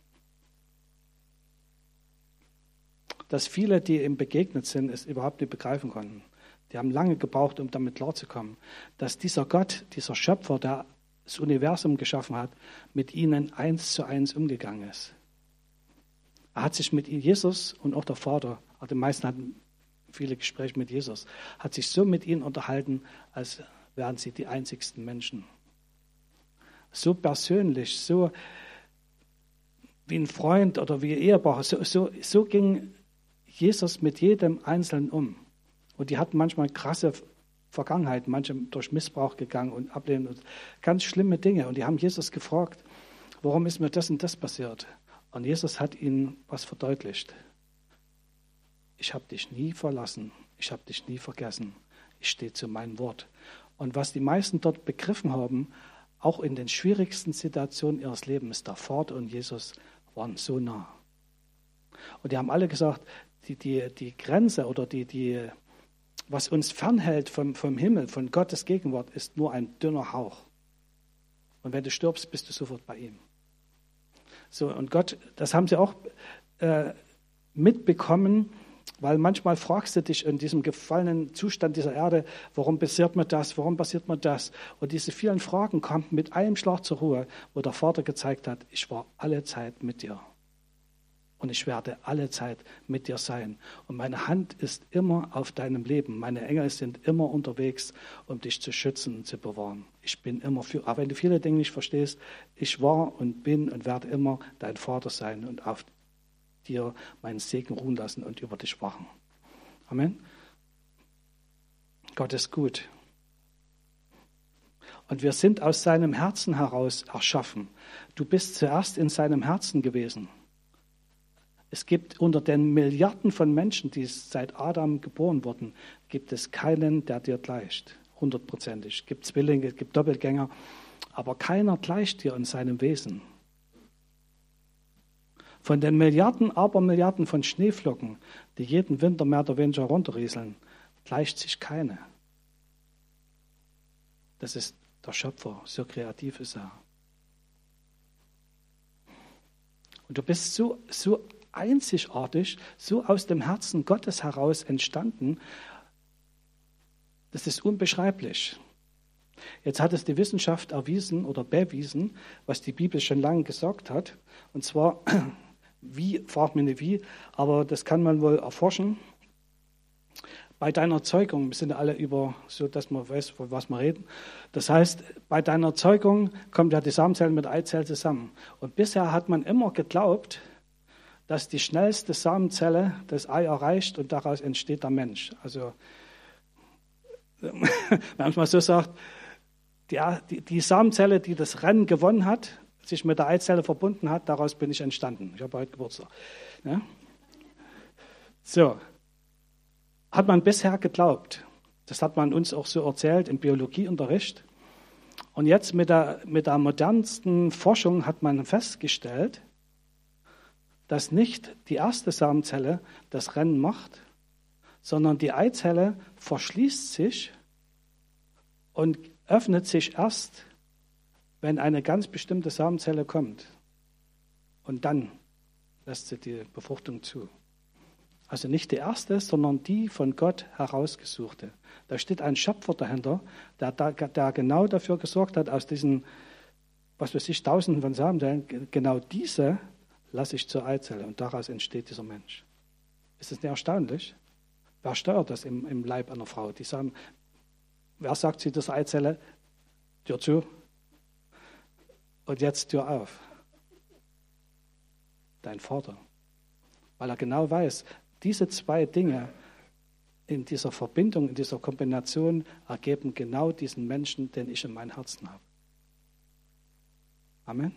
dass viele, die ihm begegnet sind, es überhaupt nicht begreifen konnten. Die haben lange gebraucht, um damit klarzukommen, dass dieser Gott, dieser Schöpfer, der das Universum geschaffen hat, mit ihnen eins zu eins umgegangen ist. Er hat sich mit Jesus und auch der Vater aber die meisten hatten viele Gespräche mit Jesus, hat sich so mit ihnen unterhalten, als wären sie die einzigsten Menschen. So persönlich, so wie ein Freund oder wie ein Ehepaar, so, so, so ging Jesus mit jedem Einzelnen um. Und die hatten manchmal krasse Vergangenheit, manche durch Missbrauch gegangen und Ablehnung und ganz schlimme Dinge. Und die haben Jesus gefragt, warum ist mir das und das passiert? Und Jesus hat ihnen was verdeutlicht. Ich habe dich nie verlassen, ich habe dich nie vergessen, ich stehe zu meinem Wort. Und was die meisten dort begriffen haben, auch in den schwierigsten Situationen ihres Lebens, der Vater und Jesus waren so nah. Und die haben alle gesagt, die, die, die Grenze oder die, die, was uns fernhält vom, vom Himmel, von Gottes Gegenwart, ist nur ein dünner Hauch. Und wenn du stirbst, bist du sofort bei ihm. So, und Gott, das haben sie auch äh, mitbekommen, weil manchmal fragst du dich in diesem gefallenen Zustand dieser Erde, warum passiert mir das, warum passiert mir das? Und diese vielen Fragen kamen mit einem Schlag zur Ruhe, wo der Vater gezeigt hat, ich war alle Zeit mit dir. Und ich werde alle Zeit mit dir sein. Und meine Hand ist immer auf deinem Leben. Meine Engel sind immer unterwegs, um dich zu schützen und zu bewahren. Ich bin immer für, auch wenn du viele Dinge nicht verstehst, ich war und bin und werde immer dein Vater sein und auf dir meinen Segen ruhen lassen und über dich wachen. Amen. Gott ist gut. Und wir sind aus seinem Herzen heraus erschaffen. Du bist zuerst in seinem Herzen gewesen. Es gibt unter den Milliarden von Menschen, die seit Adam geboren wurden, gibt es keinen, der dir gleicht. Hundertprozentig. Es gibt Zwillinge, es gibt Doppelgänger, aber keiner gleicht dir in seinem Wesen. Von den Milliarden, Abermilliarden von Schneeflocken, die jeden Winter mehr oder weniger runterrieseln, gleicht sich keine. Das ist der Schöpfer, so kreativ ist er. Und du bist so, so einzigartig, so aus dem Herzen Gottes heraus entstanden, das ist unbeschreiblich. Jetzt hat es die Wissenschaft erwiesen oder bewiesen, was die Bibel schon lange gesagt hat, und zwar wie, fragt mich nicht wie, aber das kann man wohl erforschen. Bei deiner Zeugung, wir sind ja alle über, so dass man weiß, von was wir reden. Das heißt, bei deiner Zeugung kommt ja die Samenzelle mit der Eizelle zusammen. Und bisher hat man immer geglaubt, dass die schnellste Samenzelle das Ei erreicht und daraus entsteht der Mensch. Also, wenn man es mal so sagt, die, die, die Samenzelle, die das Rennen gewonnen hat, sich mit der Eizelle verbunden hat, daraus bin ich entstanden. Ich habe heute Geburtstag. Ja? So, hat man bisher geglaubt. Das hat man uns auch so erzählt im Biologieunterricht. Und jetzt mit der, mit der modernsten Forschung hat man festgestellt, dass nicht die erste Samenzelle das Rennen macht, sondern die Eizelle verschließt sich und öffnet sich erst, wenn eine ganz bestimmte Samenzelle kommt. Und dann lässt sie die Befruchtung zu. Also nicht die erste, sondern die von Gott herausgesuchte. Da steht ein Schöpfer dahinter, der, der, der genau dafür gesorgt hat, aus diesen, was weiß ich, Tausenden von Samenzellen, genau diese lasse ich zur Eizelle und daraus entsteht dieser Mensch. Ist das nicht erstaunlich? Wer steuert das im, im Leib einer Frau? Die sagen, wer sagt sie das Eizelle? Tür zu und jetzt Tür auf. Dein Vater. Weil er genau weiß, diese zwei Dinge in dieser Verbindung, in dieser Kombination ergeben genau diesen Menschen, den ich in meinem Herzen habe. Amen.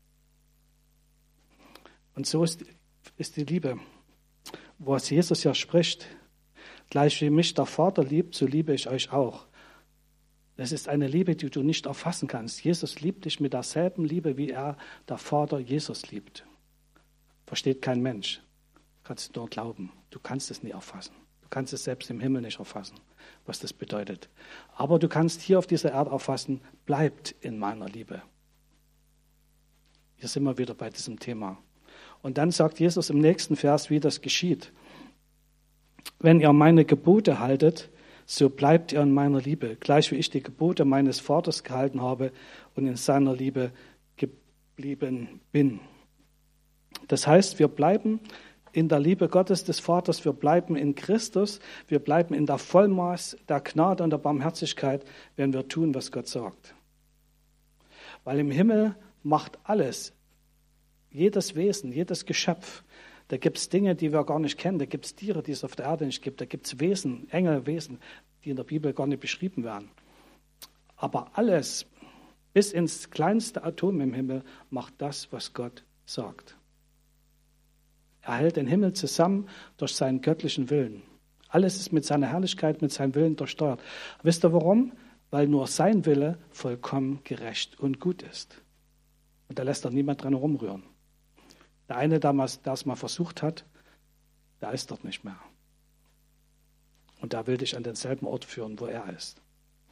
Und so ist, ist die Liebe, wo es Jesus ja spricht, gleich wie mich der Vater liebt, so liebe ich euch auch. Das ist eine Liebe, die du nicht erfassen kannst. Jesus liebt dich mit derselben Liebe, wie er, der Vater, Jesus liebt. Versteht kein Mensch. Du kannst nur glauben. Du kannst es nie erfassen. Du kannst es selbst im Himmel nicht erfassen, was das bedeutet. Aber du kannst hier auf dieser Erde erfassen, bleibt in meiner Liebe. Hier sind wir wieder bei diesem Thema. Und dann sagt Jesus im nächsten Vers, wie das geschieht. Wenn ihr meine Gebote haltet, so bleibt ihr in meiner Liebe, gleich wie ich die Gebote meines Vaters gehalten habe und in seiner Liebe geblieben bin. Das heißt, wir bleiben in der Liebe Gottes des Vaters, wir bleiben in Christus, wir bleiben in der Vollmaß der Gnade und der Barmherzigkeit, wenn wir tun, was Gott sagt. Weil im Himmel macht alles, jedes Wesen, jedes Geschöpf, da gibt es Dinge, die wir gar nicht kennen, da gibt es Tiere, die es auf der Erde nicht gibt, da gibt es Wesen, Engel, Wesen, die in der Bibel gar nicht beschrieben werden. Aber alles, bis ins kleinste Atom im Himmel, macht das, was Gott sagt. Er hält den Himmel zusammen durch seinen göttlichen Willen. Alles ist mit seiner Herrlichkeit, mit seinem Willen durchsteuert. Wisst ihr warum? Weil nur sein Wille vollkommen gerecht und gut ist. Und da lässt doch niemand dran rumrühren. Der eine, der es mal versucht hat, der ist dort nicht mehr. Und da will dich an denselben Ort führen, wo er ist.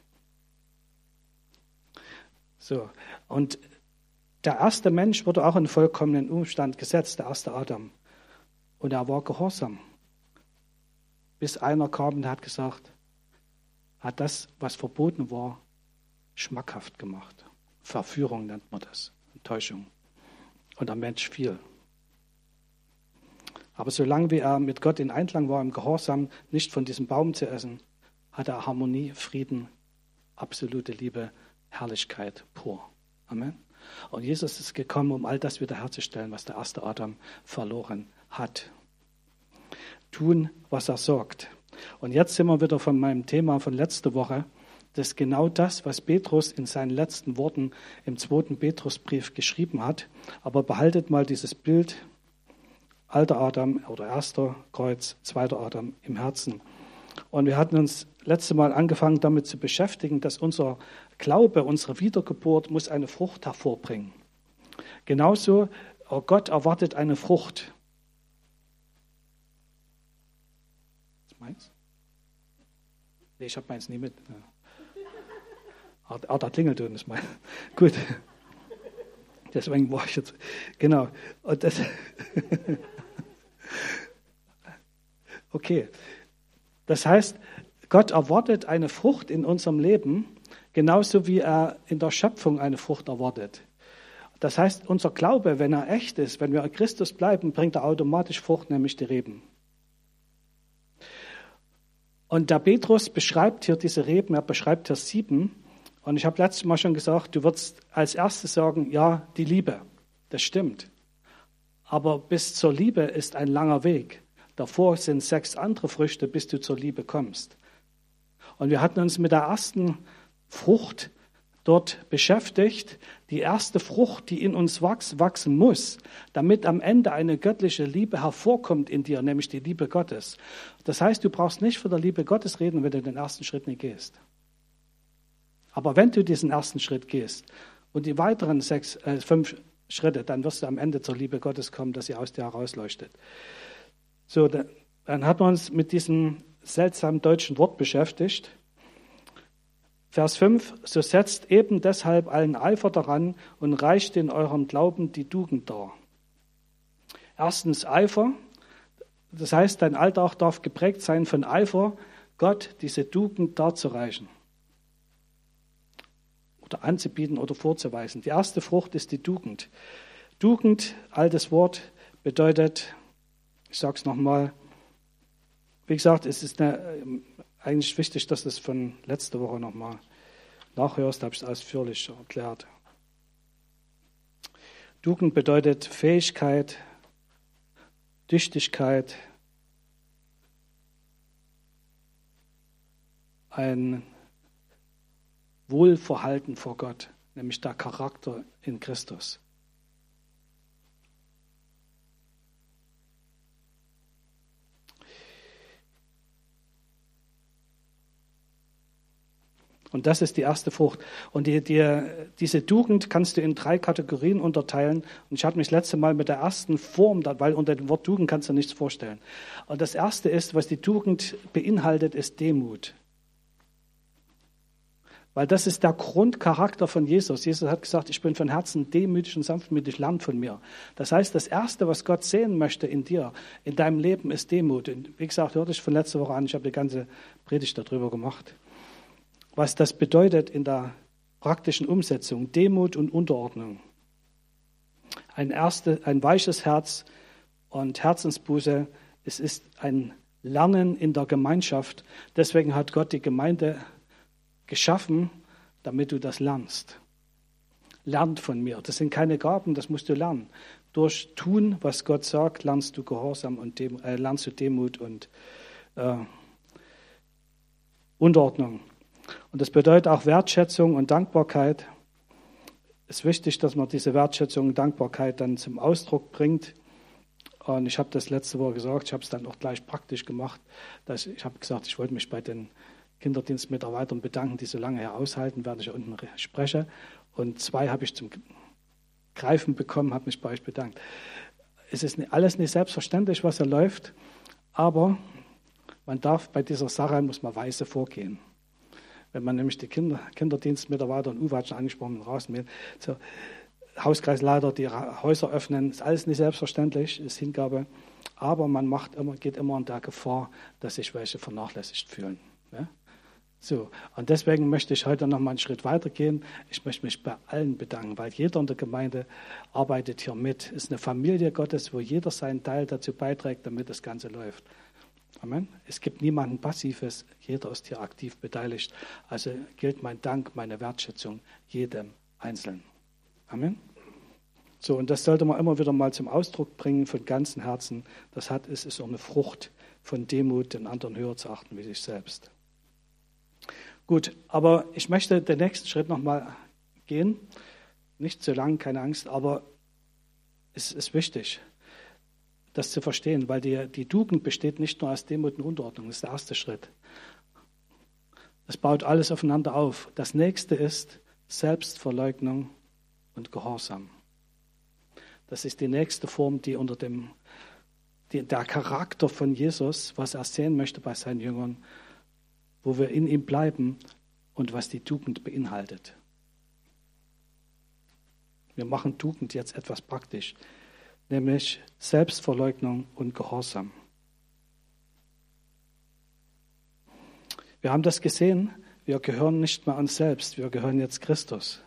So, und der erste Mensch wurde auch in vollkommenen Umstand gesetzt, der erste Adam. Und er war gehorsam. Bis einer kam und hat gesagt, hat das, was verboten war, schmackhaft gemacht. Verführung nennt man das, Enttäuschung. Und der Mensch fiel. Aber solange wie er mit Gott in Einklang war, im Gehorsam, nicht von diesem Baum zu essen, hat er Harmonie, Frieden, absolute Liebe, Herrlichkeit pur. Amen. Und Jesus ist gekommen, um all das wiederherzustellen, was der erste Adam verloren hat. Tun, was er sagt. Und jetzt sind wir wieder von meinem Thema von letzter Woche. Das ist genau das, was Petrus in seinen letzten Worten im zweiten Petrusbrief geschrieben hat. Aber behaltet mal dieses Bild, alter Adam oder erster Kreuz, zweiter Adam im Herzen. Und wir hatten uns letzte Mal angefangen, damit zu beschäftigen, dass unser Glaube, unsere Wiedergeburt, muss eine Frucht hervorbringen. Genauso, oh Gott erwartet eine Frucht. Was meinst du? Nee, ich habe meins nie mit. Ah, ah, da klingelt es mein. Gut. Deswegen war ich jetzt. Genau. Und das okay. Das heißt, Gott erwartet eine Frucht in unserem Leben, genauso wie er in der Schöpfung eine Frucht erwartet. Das heißt, unser Glaube, wenn er echt ist, wenn wir an Christus bleiben, bringt er automatisch Frucht, nämlich die Reben. Und der Petrus beschreibt hier diese Reben, er beschreibt hier sieben. Und ich habe letztes Mal schon gesagt, du würdest als erstes sagen, ja, die Liebe. Das stimmt. Aber bis zur Liebe ist ein langer Weg. Davor sind sechs andere Früchte, bis du zur Liebe kommst. Und wir hatten uns mit der ersten Frucht dort beschäftigt. Die erste Frucht, die in uns wachsen muss, damit am Ende eine göttliche Liebe hervorkommt in dir, nämlich die Liebe Gottes. Das heißt, du brauchst nicht von der Liebe Gottes reden, wenn du den ersten Schritt nicht gehst. Aber wenn du diesen ersten Schritt gehst und die weiteren sechs, äh, fünf Schritte, dann wirst du am Ende zur Liebe Gottes kommen, dass sie aus dir herausleuchtet. So, dann hat man uns mit diesem seltsamen deutschen Wort beschäftigt. Vers fünf, so setzt eben deshalb allen Eifer daran und reicht in eurem Glauben die Tugend dar. Erstens Eifer, das heißt, dein Alltag darf geprägt sein von Eifer, Gott diese Tugend darzureichen. Oder anzubieten oder vorzuweisen. Die erste Frucht ist die Tugend. Tugend, altes Wort, bedeutet, ich sage es nochmal, wie gesagt, es ist eine, eigentlich wichtig, dass du es von letzter Woche nochmal nachhörst, habe ich es ausführlich erklärt. Tugend bedeutet Fähigkeit, Tüchtigkeit, ein Wohlverhalten vor Gott, nämlich der Charakter in Christus. Und das ist die erste Frucht. Und die, die, diese Tugend kannst du in drei Kategorien unterteilen. Und ich hatte mich das letzte Mal mit der ersten Form, weil unter dem Wort Tugend kannst du nichts vorstellen. Und das erste ist, was die Tugend beinhaltet, ist Demut. Weil das ist der Grundcharakter von Jesus. Jesus hat gesagt, ich bin von Herzen demütig und sanftmütig, lernt von mir. Das heißt, das Erste, was Gott sehen möchte in dir, in deinem Leben, ist Demut. Und wie gesagt, hörte ich von letzter Woche an, ich habe die ganze Predigt darüber gemacht. Was das bedeutet in der praktischen Umsetzung, Demut und Unterordnung. Ein, erste, ein weiches Herz Und Herzensbuße, es ist ein Lernen in der Gemeinschaft. Deswegen hat Gott die Gemeinde geschaffen, damit du das lernst. Lernt von mir. Das sind keine Gaben, das musst du lernen. Durch Tun, was Gott sagt, lernst du Gehorsam und Dem, äh, lernst du Demut und äh, Unterordnung. Und das bedeutet auch Wertschätzung und Dankbarkeit. Es ist wichtig, dass man diese Wertschätzung und Dankbarkeit dann zum Ausdruck bringt. Und ich habe das letzte Woche gesagt, ich habe es dann auch gleich praktisch gemacht. Dass ich habe gesagt, ich wollte mich bei den Kinderdienstmitarbeitern bedanken, die so lange hier aushalten, während ich unten spreche. Und zwei habe ich zum Greifen bekommen, habe mich bei euch bedankt. Es ist alles nicht selbstverständlich, was da läuft, aber man darf bei dieser Sache, muss man weise vorgehen. Wenn man nämlich die Kinder, Kinderdienstmitarbeiter und Uwe hat schon angesprochen, rausmähen, so, Hauskreisleiter, die Häuser öffnen, ist alles nicht selbstverständlich, ist Hingabe, aber man macht immer, geht immer in der Gefahr, dass sich welche vernachlässigt fühlen. Ja? So, und deswegen möchte ich heute noch mal einen Schritt weiter gehen. Ich möchte mich bei allen bedanken, weil jeder in der Gemeinde arbeitet hier mit. Es ist eine Familie Gottes, wo jeder seinen Teil dazu beiträgt, damit das Ganze läuft. Amen. Es gibt niemanden Passives, jeder ist hier aktiv beteiligt. Also gilt mein Dank, meine Wertschätzung jedem Einzelnen. Amen. So, und das sollte man immer wieder mal zum Ausdruck bringen von ganzem Herzen. Das hat, es ist auch eine Frucht von Demut, den anderen höher zu achten wie sich selbst. Gut, aber ich möchte den nächsten Schritt nochmal gehen. Nicht zu lang, keine Angst, aber es ist wichtig, das zu verstehen, weil die, die Tugend besteht nicht nur aus Demut und Unterordnung, das ist der erste Schritt. Es baut alles aufeinander auf. Das nächste ist Selbstverleugnung und Gehorsam. Das ist die nächste Form, die unter dem, die, der Charakter von Jesus, was er sehen möchte bei seinen Jüngern, wo wir in ihm bleiben und was die Tugend beinhaltet. Wir machen Tugend jetzt etwas praktisch, nämlich Selbstverleugnung und Gehorsam. Wir haben das gesehen, wir gehören nicht mehr uns selbst, wir gehören jetzt Christus.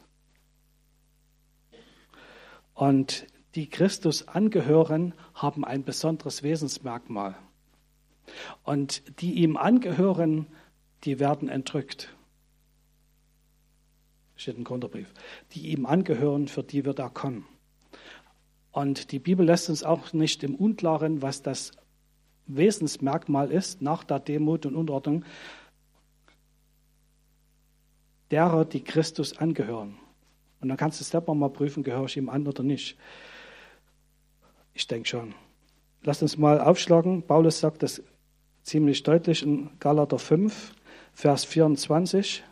Und die Christus angehören, haben ein besonderes Wesensmerkmal. Und die ihm angehören, die werden entrückt. Steht im Korintherbrief. Die ihm angehören, für die wird er kommen. Und die Bibel lässt uns auch nicht im Unklaren, was das Wesensmerkmal ist, nach der Demut und Unterordnung, derer, die Christus angehören. Und dann kannst du selber mal prüfen, gehöre ich ihm an oder nicht. Ich denke schon. Lass uns mal aufschlagen. Paulus sagt das ziemlich deutlich in Galater fünf, Vers vierundzwanzig.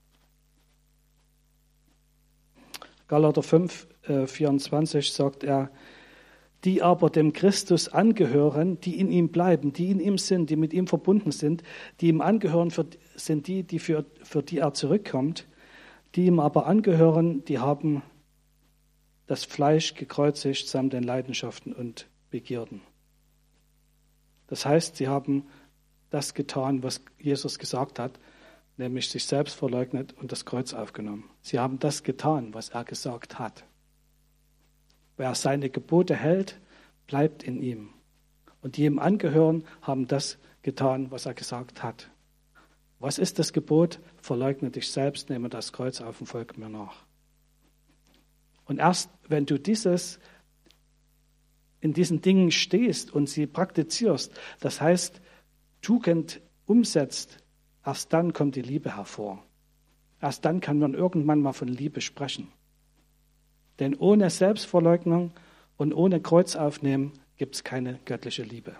Galater fünf, äh, vierundzwanzig sagt er, die aber dem Christus angehören, die in ihm bleiben, die in ihm sind, die mit ihm verbunden sind, die ihm angehören, für, sind die, die für, für die er zurückkommt, die ihm aber angehören, die haben das Fleisch gekreuzigt samt den Leidenschaften und Begierden. Das heißt, sie haben das getan, was Jesus gesagt hat, nämlich sich selbst verleugnet und das Kreuz aufgenommen. Sie haben das getan, was er gesagt hat. Wer seine Gebote hält, bleibt in ihm. Und die ihm angehören, haben das getan, was er gesagt hat. Was ist das Gebot? Verleugne dich selbst, nehme das Kreuz auf und folge mir nach. Und erst wenn du dieses in diesen Dingen stehst und sie praktizierst, das heißt, Tugend umsetzt, erst dann kommt die Liebe hervor. Erst dann kann man irgendwann mal von Liebe sprechen. Denn ohne Selbstverleugnung und ohne Kreuz aufnehmen gibt es keine göttliche Liebe.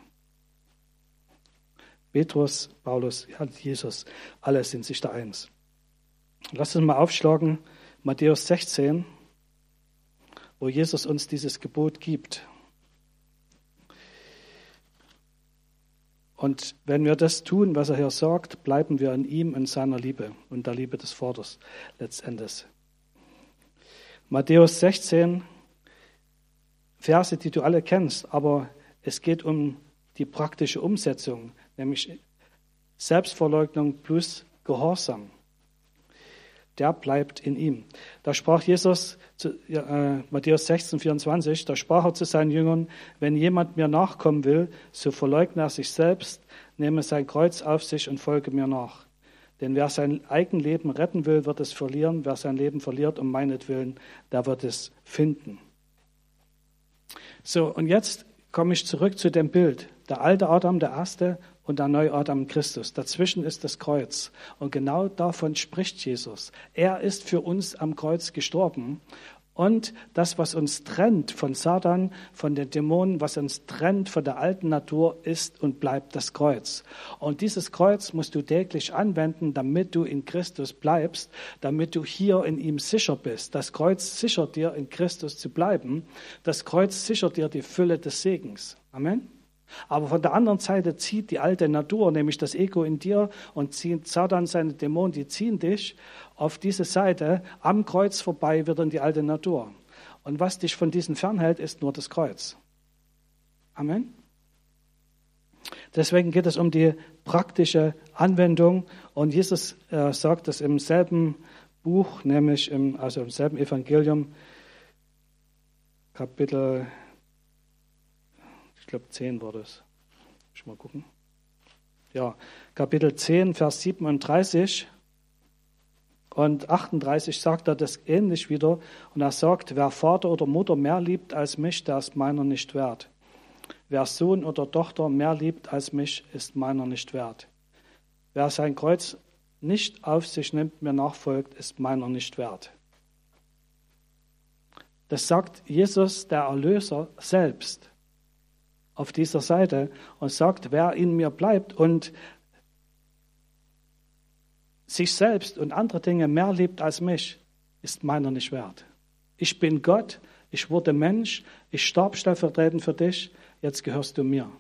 Petrus, Paulus, Jesus, alle sind sich da eins. Lass uns mal aufschlagen, Matthäus sechzehn, wo Jesus uns dieses Gebot gibt. Und wenn wir das tun, was er hier sagt, bleiben wir in ihm, in seiner Liebe und der Liebe des Vaters letztendlich. Matthäus sechzehn, Verse, die du alle kennst, aber es geht um die praktische Umsetzung, nämlich Selbstverleugnung plus Gehorsam. der bleibt in ihm. Da sprach Jesus, zu, äh, Matthäus sechzehn, vierundzwanzig, da sprach er zu seinen Jüngern, wenn jemand mir nachkommen will, so verleugne er sich selbst, nehme sein Kreuz auf sich und folge mir nach. Denn wer sein Eigenleben retten will, wird es verlieren. Wer sein Leben verliert um meinetwillen, der wird es finden. So, und jetzt komme ich zurück zu dem Bild. Der alte Adam, der erste, und der neue Adam Christus. Dazwischen ist das Kreuz. Und genau davon spricht Jesus. Er ist für uns am Kreuz gestorben. Und das, was uns trennt von Satan, von den Dämonen, was uns trennt von der alten Natur, ist und bleibt das Kreuz. Und dieses Kreuz musst du täglich anwenden, damit du in Christus bleibst, damit du hier in ihm sicher bist. Das Kreuz sichert dir, in Christus zu bleiben. Das Kreuz sichert dir die Fülle des Segens. Amen. Aber von der anderen Seite zieht die alte Natur, nämlich das Ego in dir, und zieht Satan, seine Dämonen, die ziehen dich auf diese Seite am Kreuz vorbei, wieder in die alte Natur. Und was dich von diesen fernhält, ist nur das Kreuz. Amen. Deswegen geht es um die praktische Anwendung. Und Jesus äh, sagt das im selben Buch, nämlich im, also im selben Evangelium, Kapitel Ich glaube, zehn war das. Ich mal gucken. Ja, Kapitel zehn, Vers siebenunddreißig und achtunddreißig sagt er das ähnlich wieder. Und er sagt, wer Vater oder Mutter mehr liebt als mich, der ist meiner nicht wert. Wer Sohn oder Tochter mehr liebt als mich, ist meiner nicht wert. Wer sein Kreuz nicht auf sich nimmt, mir nachfolgt, ist meiner nicht wert. Das sagt Jesus, der Erlöser, selbst auf dieser Seite und sagt, wer in mir bleibt und sich selbst und andere Dinge mehr liebt als mich, ist meiner nicht wert. Ich bin Gott, ich wurde Mensch, ich starb stellvertretend für dich, jetzt gehörst du mir.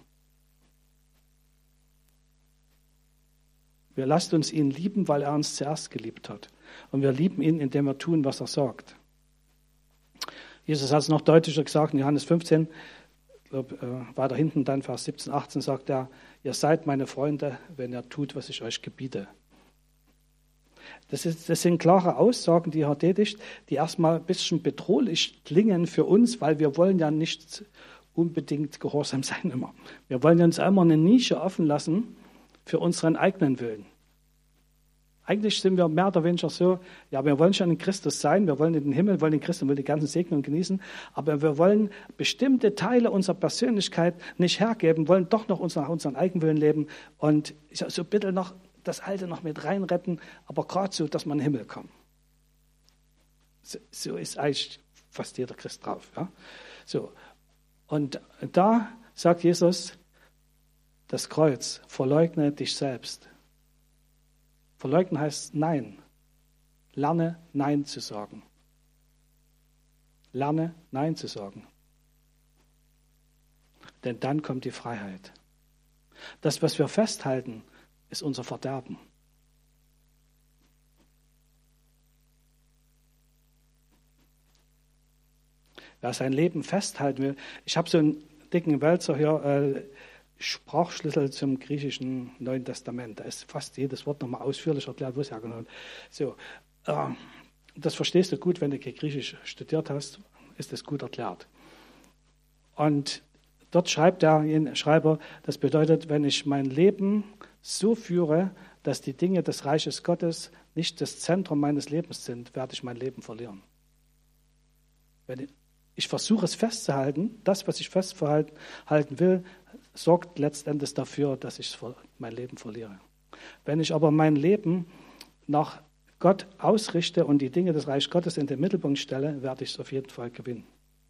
Wir lassen uns ihn lieben, weil er uns zuerst geliebt hat. Und wir lieben ihn, indem wir tun, was er sagt. Jesus hat es noch deutlicher gesagt in Johannes fünfzehn, ich glaube, äh, weiter hinten dann, Vers siebzehn, achtzehn, sagt er, ihr seid meine Freunde, wenn ihr tut, was ich euch gebiete. Das, ist, das sind klare Aussagen, die er tätigt, die erstmal ein bisschen bedrohlich klingen für uns, weil wir wollen ja nicht unbedingt gehorsam sein immer. Wir wollen uns immer eine Nische offen lassen für unseren eigenen Willen. Eigentlich sind wir mehr oder weniger so, ja, wir wollen schon in Christus sein, wir wollen in den Himmel, wollen in Christus, wollen die ganzen Segnungen genießen, aber wir wollen bestimmte Teile unserer Persönlichkeit nicht hergeben, wollen doch noch unser, unseren Eigenwillen leben und so bitte noch das Alte noch mit reinretten, aber gerade so, dass wir in den Himmel kommen. So, so ist eigentlich fast jeder Christ drauf. Ja? So. Und da sagt Jesus, das Kreuz, verleugne dich selbst. Verleugnen heißt Nein. Lerne Nein zu sagen. Lerne Nein zu sagen. Denn dann kommt die Freiheit. Das, was wir festhalten, ist unser Verderben. Wer sein Leben festhalten will, ich habe so einen dicken Wälzer hier, äh, Sprachschlüssel zum griechischen Neuen Testament. Da ist fast jedes Wort nochmal ausführlich erklärt, wo es hergenommen wird. So, äh, das verstehst du gut, wenn du Griechisch studiert hast, ist das gut erklärt. Und dort schreibt der Schreiber, das bedeutet, wenn ich mein Leben so führe, dass die Dinge des Reiches Gottes nicht das Zentrum meines Lebens sind, werde ich mein Leben verlieren. Wenn ich, ich versuche es festzuhalten, das, was ich festhalten will, sorgt letztendlich dafür, dass ich mein Leben verliere. Wenn ich aber mein Leben nach Gott ausrichte und die Dinge des Reiches Gottes in den Mittelpunkt stelle, werde ich es auf jeden Fall gewinnen.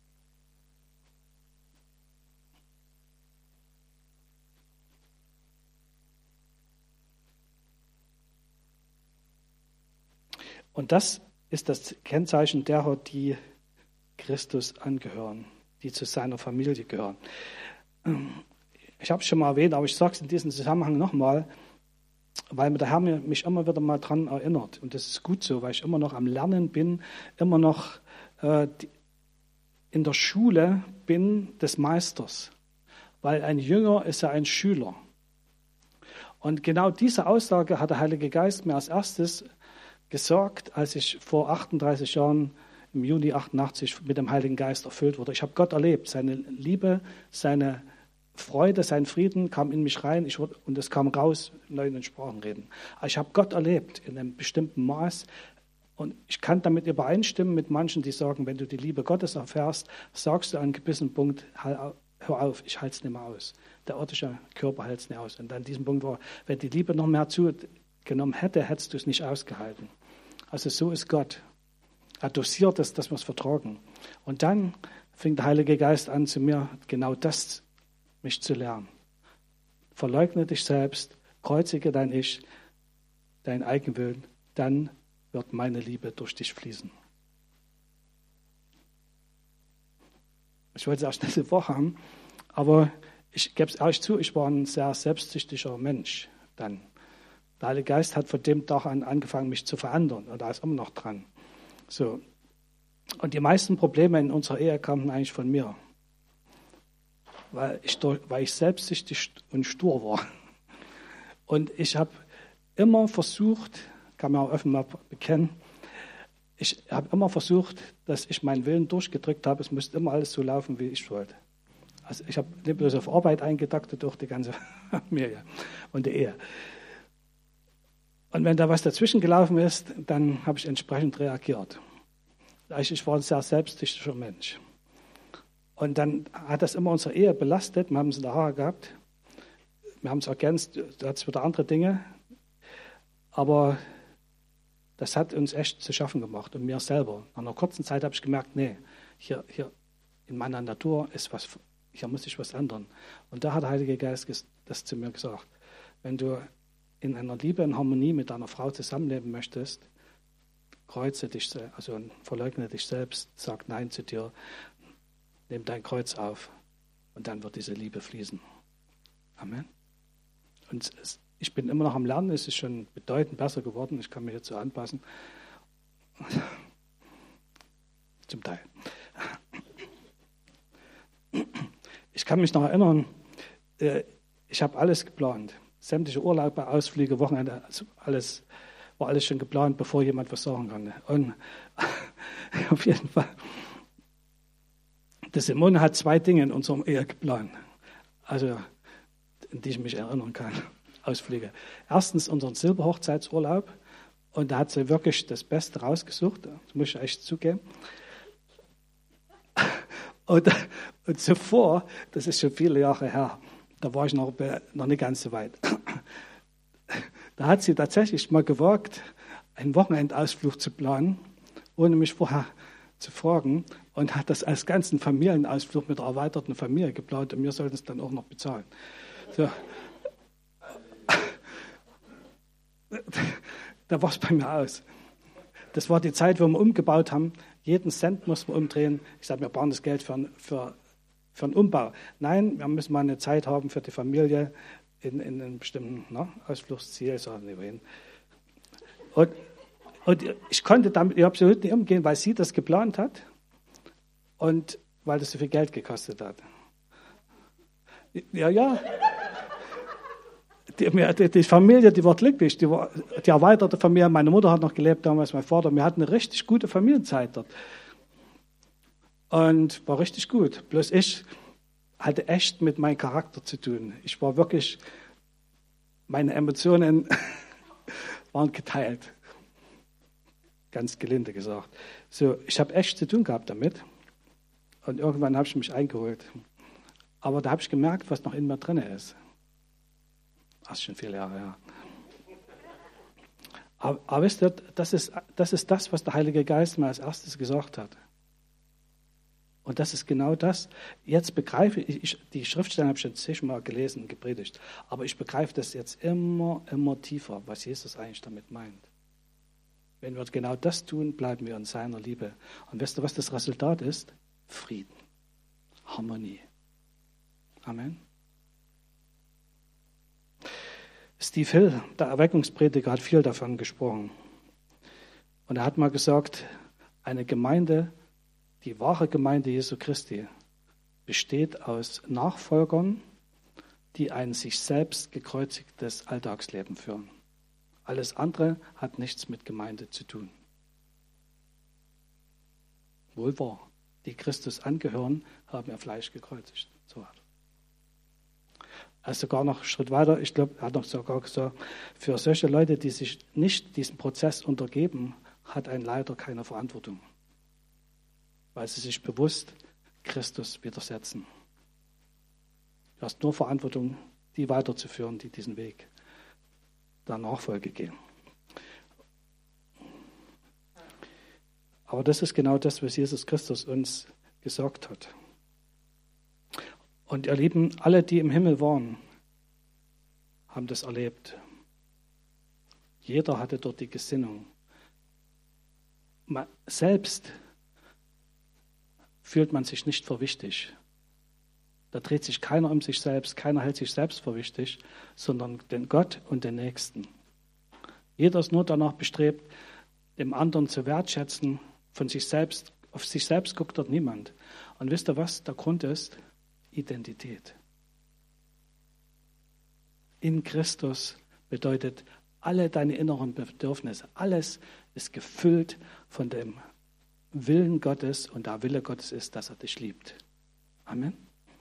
Und das ist das Kennzeichen derer, die Christus angehören, die zu seiner Familie gehören. Ich habe es schon mal erwähnt, aber ich sage es in diesem Zusammenhang nochmal, weil mir der Herr mich immer wieder mal dran erinnert. Und das ist gut so, weil ich immer noch am Lernen bin, immer noch äh, in der Schule bin des Meisters. Weil ein Jünger ist ja ein Schüler. Und genau diese Aussage hat der Heilige Geist mir als erstes gesorgt, als ich vor achtunddreißig Jahren im Juni achtundachtzig mit dem Heiligen Geist erfüllt wurde. Ich habe Gott erlebt. Seine Liebe, seine Freude, sein Frieden kam in mich rein ich wurde, und es kam raus, neu in Sprachen reden. Aber ich habe Gott erlebt in einem bestimmten Maß. Und ich kann damit übereinstimmen mit manchen, die sagen, wenn du die Liebe Gottes erfährst, sagst du an einem gewissen Punkt, hör auf, ich halte es nicht mehr aus. Der irdische Körper hält es nicht aus. Und an diesem Punkt war, wenn die Liebe noch mehr zugenommen hätte, hättest du es nicht ausgehalten. Also so ist Gott. Er dosiert es, dass wir es vertragen. Und dann fing der Heilige Geist an, zu mir genau das mich zu lernen. Verleugne dich selbst, kreuzige dein Ich, dein Eigenwillen, dann wird meine Liebe durch dich fließen. Ich wollte es erst nicht vorhaben, aber ich gebe es ehrlich zu, ich war ein sehr selbstsüchtiger Mensch dann. Der Heilige Geist hat von dem Tag an angefangen, mich zu verändern und da ist immer noch dran. So. Und die meisten Probleme in unserer Ehe kamen eigentlich von mir, weil ich, weil ich selbstsüchtig und stur war. Und ich habe immer versucht, kann man auch offen mal bekennen, ich habe immer versucht, dass ich meinen Willen durchgedrückt habe, es müsste immer alles so laufen, wie ich wollte. Also ich habe nicht bloß auf Arbeit eingetaktet, durch die ganze Familie und die Ehe. Und wenn da was dazwischen gelaufen ist, dann habe ich entsprechend reagiert. Ich war ein sehr selbstsüchtiger Mensch. Und dann hat das immer unsere Ehe belastet. Wir haben es in der Haare gehabt. Wir haben es ergänzt. Da hat es wieder andere Dinge. Aber das hat uns echt zu schaffen gemacht. Und mir selber. Nach einer kurzen Zeit habe ich gemerkt, nee, hier, hier in meiner Natur ist was, hier muss ich was ändern. Und da hat der Heilige Geist das zu mir gesagt. Wenn du in einer Liebe und Harmonie mit deiner Frau zusammenleben möchtest, kreuze dich, also verleugne dich selbst, sag Nein zu dir, nimm dein Kreuz auf und dann wird diese Liebe fließen. Amen. Und es, ich bin immer noch am Lernen, es ist schon bedeutend besser geworden, ich kann mich jetzt so anpassen. Zum Teil. Ich kann mich noch erinnern, ich habe alles geplant. Sämtliche Urlaube, Ausflüge, Wochenende, also alles war alles schon geplant, bevor jemand was sagen kann. Und auf jeden Fall, die Simone hat zwei Dinge in unserem Ehe geplant, also an die ich mich erinnern kann, Ausflüge. Erstens unseren Silberhochzeitsurlaub und da hat sie wirklich das Beste rausgesucht, das muss ich echt zugeben. Und, und zuvor, das ist schon viele Jahre her, da war ich noch, noch nicht ganz so weit. Da hat sie tatsächlich mal gewagt, einen Wochenendausflug zu planen, ohne mich vorher zu fragen, und hat das als ganzen Familienausflug mit der erweiterten Familie geplant und wir sollten es dann auch noch bezahlen. So. Da war es bei mir aus. Das war die Zeit, wo wir umgebaut haben. Jeden Cent mussten wir umdrehen. Ich sagte, wir brauchen das Geld für, für Für einen Umbau. Nein, wir müssen mal eine Zeit haben für die Familie in, in einem bestimmten ne, Ausflugsziel. Und, und ich konnte damit absolut nicht umgehen, weil sie das geplant hat und weil das so viel Geld gekostet hat. Ja, ja. Die, die, die Familie, die war glücklich. Die, war, die erweiterte Familie, meine Mutter hat noch gelebt damals, mein Vater. Wir hatten eine richtig gute Familienzeit dort. Und war richtig gut. Bloß ich hatte echt mit meinem Charakter zu tun. Ich war wirklich, meine Emotionen waren geteilt. Ganz gelinde gesagt. So, ich habe echt zu tun gehabt damit. Und irgendwann habe ich mich eingeholt. Aber da habe ich gemerkt, was noch in mir drin ist. Das ist schon viele Jahre her. Aber, aber wisst ihr, das ist, das ist das, was der Heilige Geist mir als erstes gesagt hat. Und das ist genau das. Jetzt begreife ich, ich die Schriftstellen habe ich schon zigmal gelesen, gepredigt, aber ich begreife das jetzt immer, immer tiefer, was Jesus eigentlich damit meint. Wenn wir genau das tun, bleiben wir in seiner Liebe. Und wisst ihr, was das Resultat ist? Frieden, Harmonie. Amen. Steve Hill, der Erweckungsprediger, hat viel davon gesprochen. Und er hat mal gesagt, eine Gemeinde, die wahre Gemeinde Jesu Christi besteht aus Nachfolgern, die ein sich selbst gekreuzigtes Alltagsleben führen. Alles andere hat nichts mit Gemeinde zu tun. Wohl wahr, die Christus angehören, haben ihr Fleisch gekreuzigt. So hat er. Also sogar noch einen Schritt weiter, ich glaube, er hat noch sogar gesagt, für solche Leute, die sich nicht diesem Prozess untergeben, hat ein Leiter keine Verantwortung. Weil sie sich bewusst Christus widersetzen. Du hast nur Verantwortung, die weiterzuführen, die diesen Weg der Nachfolge gehen. Aber das ist genau das, was Jesus Christus uns gesagt hat. Und ihr Lieben, alle, die im Himmel waren, haben das erlebt. Jeder hatte dort die Gesinnung. Man, selbst fühlt man sich nicht für wichtig. Da dreht sich keiner um sich selbst, keiner hält sich selbst für wichtig, sondern den Gott und den Nächsten. Jeder ist nur danach bestrebt, dem anderen zu wertschätzen, von sich selbst, auf sich selbst guckt dort niemand. Und wisst ihr was? Der Grund ist Identität. In Christus bedeutet, alle deine inneren Bedürfnisse, alles ist gefüllt von dem Willen Gottes und der Wille Gottes ist, dass er dich liebt. Amen.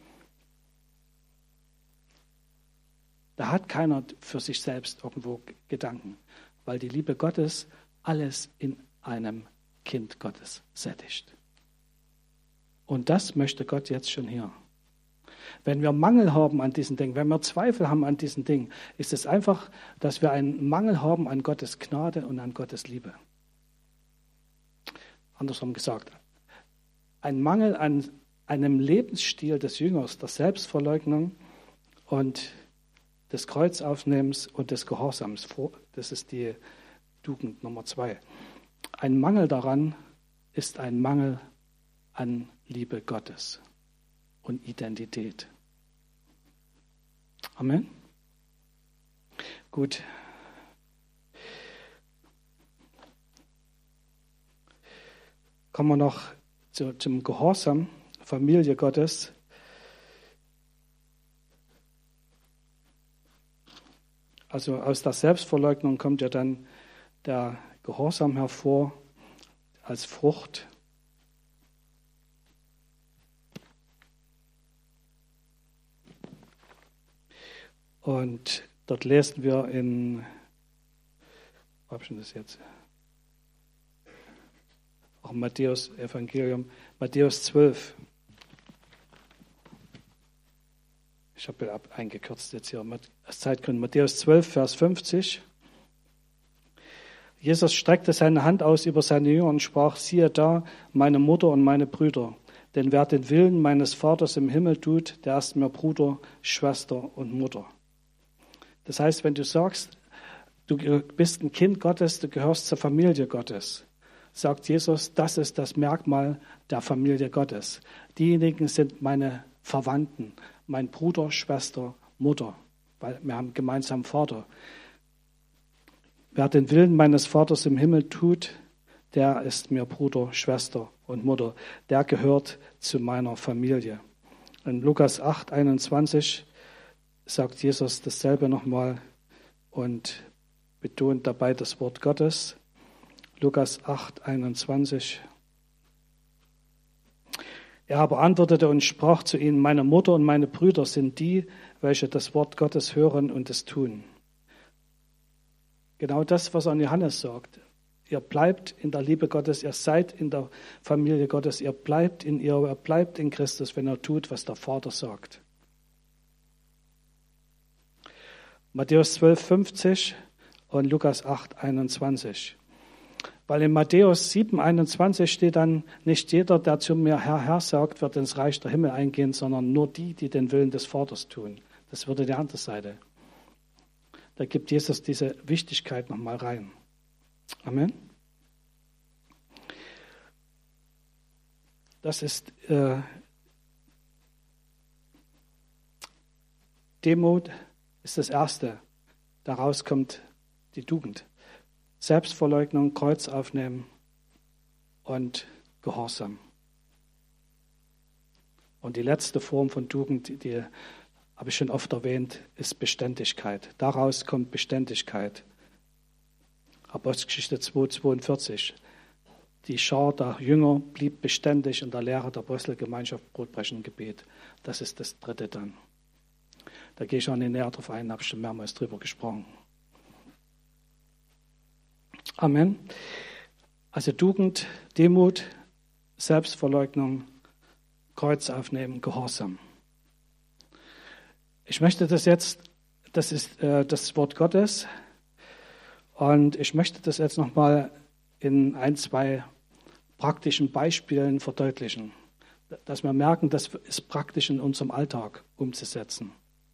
Da hat keiner für sich selbst irgendwo Gedanken, weil die Liebe Gottes alles in einem Kind Gottes sättigt. Und das möchte Gott jetzt schon hier. Wenn wir Mangel haben an diesen Dingen, wenn wir Zweifel haben an diesen Dingen, ist es einfach, dass wir einen Mangel haben an Gottes Gnade und an Gottes Liebe. Andersrum gesagt, ein Mangel an einem Lebensstil des Jüngers, der Selbstverleugnung und des Kreuzaufnehmens und des Gehorsams. Das ist die Tugend Nummer zwei. Ein Mangel daran ist ein Mangel an Liebe Gottes und Identität. Amen. Gut. Kommen wir noch zu, zum Gehorsam, Familie Gottes. Also aus der Selbstverleugnung kommt ja dann der Gehorsam hervor als Frucht. Und dort lesen wir in, wo habe ich denn das jetzt? Auch im Matthäus Evangelium, Matthäus zwölf. Ich habe eingekürzt jetzt hier, aus Zeitgründen. Matthäus zwölf, Vers fünfzig. Jesus streckte seine Hand aus über seine Jünger und sprach, siehe da, meine Mutter und meine Brüder. Denn wer den Willen meines Vaters im Himmel tut, der ist mir Bruder, Schwester und Mutter. Das heißt, wenn du sagst, du bist ein Kind Gottes, du gehörst zur Familie Gottes, sagt Jesus, das ist das Merkmal der Familie Gottes. Diejenigen sind meine Verwandten, mein Bruder, Schwester, Mutter, weil wir haben gemeinsam Vater. Wer den Willen meines Vaters im Himmel tut, der ist mir Bruder, Schwester und Mutter. Der gehört zu meiner Familie. In Lukas acht, einundzwanzig sagt Jesus dasselbe nochmal und betont dabei das Wort Gottes. Lukas acht, einundzwanzig. Er aber antwortete und sprach zu ihnen, meine Mutter und meine Brüder sind die, welche das Wort Gottes hören und es tun. Genau das, was an Johannes sagt. Ihr bleibt in der Liebe Gottes, ihr seid in der Familie Gottes, ihr bleibt in ihr, ihr bleibt in Christus, wenn ihr tut, was der Vater sagt. Matthäus zwölf, fünfzig und Lukas acht, einundzwanzig. Weil in Matthäus sieben, einundzwanzig steht dann, nicht jeder, der zu mir Herr, Herr sagt, wird ins Reich der Himmel eingehen, sondern nur die, die den Willen des Vaters tun. Das würde die andere Seite. Da gibt Jesus diese Wichtigkeit nochmal rein. Amen. Das ist äh, Demut ist das Erste. Daraus kommt die Tugend. Selbstverleugnung, Kreuz aufnehmen und Gehorsam. Und die letzte Form von Tugend, die, die habe ich schon oft erwähnt, ist Beständigkeit. Daraus kommt Beständigkeit. Apostelgeschichte zwei, zweiundvierzig. Die Schar der Jünger blieb beständig in der Lehre der Apostel, Gemeinschaft, Brotbrechen, Gebet. Das ist das dritte dann. Da gehe ich auch nicht näher drauf ein, habe ich schon mehrmals drüber gesprochen. Amen. Also Tugend, Demut, Selbstverleugnung, Kreuz aufnehmen, Gehorsam. Ich möchte das jetzt, das ist äh, das Wort Gottes, und ich möchte das jetzt nochmal in ein, zwei praktischen Beispielen verdeutlichen, dass wir merken, das ist praktisch in unserem Alltag umzusetzen.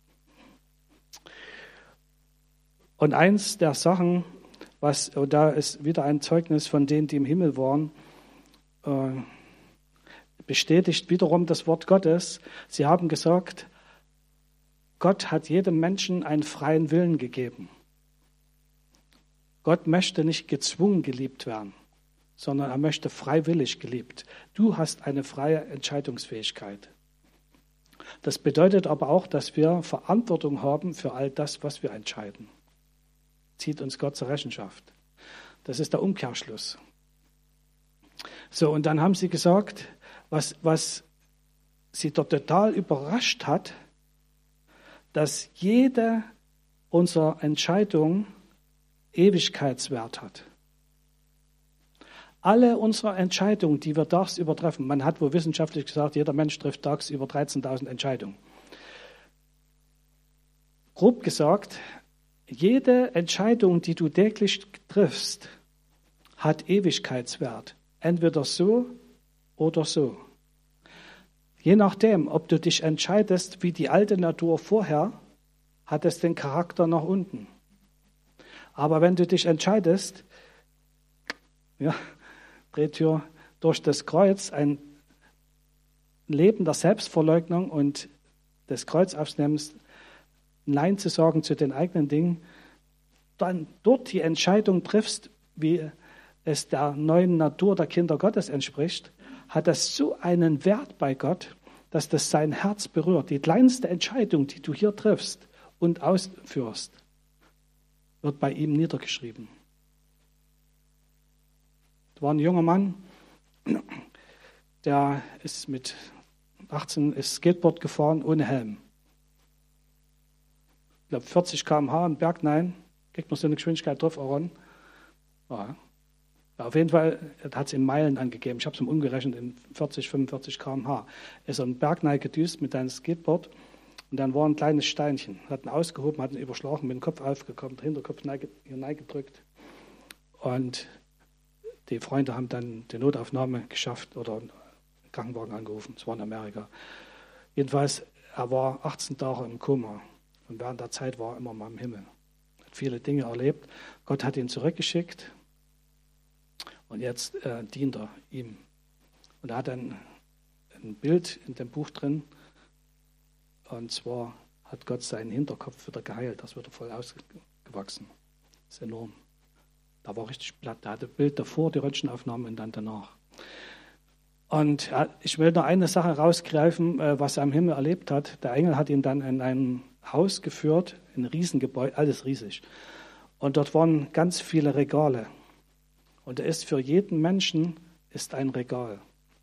Und eins der Sachen, was, und da ist wieder ein Zeugnis von denen, die im Himmel waren, äh, bestätigt wiederum das Wort Gottes. Sie haben gesagt, Gott hat jedem Menschen einen freien Willen gegeben. Gott möchte nicht gezwungen geliebt werden, sondern er möchte freiwillig geliebt. Du hast eine freie Entscheidungsfähigkeit. Das bedeutet aber auch, dass wir Verantwortung haben für all das, was wir entscheiden. Zieht uns Gott zur Rechenschaft. Das ist der Umkehrschluss. So, und dann haben sie gesagt, was, was sie dort total überrascht hat, dass jede unserer Entscheidungen Ewigkeitswert hat. Alle unsere Entscheidungen, die wir tagsüber treffen, man hat wohl wissenschaftlich gesagt, jeder Mensch trifft tagsüber dreizehntausend Entscheidungen. Grob gesagt, jede Entscheidung, die du täglich triffst, hat Ewigkeitswert. Entweder so oder so. Je nachdem, ob du dich entscheidest wie die alte Natur vorher, hat es den Charakter nach unten. Aber wenn du dich entscheidest, ja, Drehtür durch das Kreuz, ein Leben der Selbstverleugnung und des Kreuzaufnehmens, Nein zu sagen zu den eigenen Dingen, dann dort die Entscheidung triffst, wie es der neuen Natur der Kinder Gottes entspricht, hat das so einen Wert bei Gott, dass das sein Herz berührt. Die kleinste Entscheidung, die du hier triffst und ausführst, wird bei ihm niedergeschrieben. Da war ein junger Mann, der ist mit achtzehn ist Skateboard gefahren ohne Helm. Ich glaube vierzig Kilometer pro Stunde im Berg, nein, kriegt man so eine Geschwindigkeit drauf, Aaron. Ja. Ja, auf jeden Fall, er hat es in Meilen angegeben. Ich habe es ihm umgerechnet in vierzig, fünfundvierzig Kilometer pro Stunde. Er ist einen Berg gedüst mit einem Skateboard und dann war ein kleines Steinchen. Hat ihn ausgehoben, hat ihn überschlagen, mit dem Kopf aufgekommen, der Hinterkopf hineingedrückt. Und die Freunde haben dann die Notaufnahme geschafft oder einen Krankenwagen angerufen. Das war in Amerika. Jedenfalls, er war achtzehn Tage im Koma. Und während der Zeit war er immer mal im Himmel. Hat viele Dinge erlebt. Gott hat ihn zurückgeschickt. Und jetzt äh, dient er ihm. Und er hat dann ein Bild in dem Buch drin. Und zwar hat Gott seinen Hinterkopf wieder geheilt. Das wird voll ausgewachsen. Das ist enorm. Da war richtig platt. Da hatte ein Bild davor, die Röntgenaufnahme und dann danach. Und ja, ich will noch eine Sache rausgreifen, äh, was er im Himmel erlebt hat. Der Engel hat ihn dann in ein Haus geführt, ein Riesengebäude, alles riesig. Und dort waren ganz viele Regale. Und er ist für jeden Menschen ist ein Regal.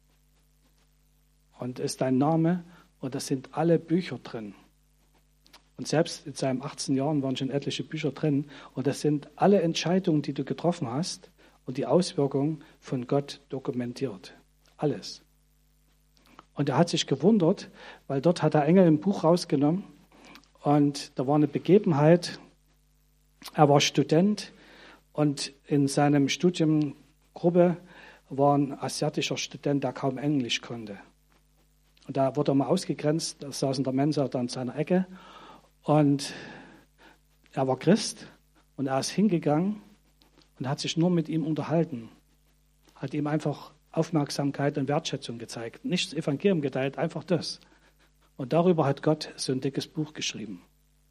Und ist ein Name und da sind alle Bücher drin. Und selbst in seinen achtzehn Jahren waren schon etliche Bücher drin. Und das sind alle Entscheidungen, die du getroffen hast und die Auswirkungen von Gott dokumentiert. Alles. Und er hat sich gewundert, weil dort hat der Engel ein Buch rausgenommen und da war eine Begebenheit. Er war Student und in seinem Studiengruppe war ein asiatischer Student, der kaum Englisch konnte. Und da wurde er mal ausgegrenzt, er saß in der Mensa da in seiner Ecke und er war Christ und er ist hingegangen und hat sich nur mit ihm unterhalten, hat ihm einfach Aufmerksamkeit und Wertschätzung gezeigt, nicht das Evangelium geteilt, einfach das. Und darüber hat Gott so ein dickes Buch geschrieben.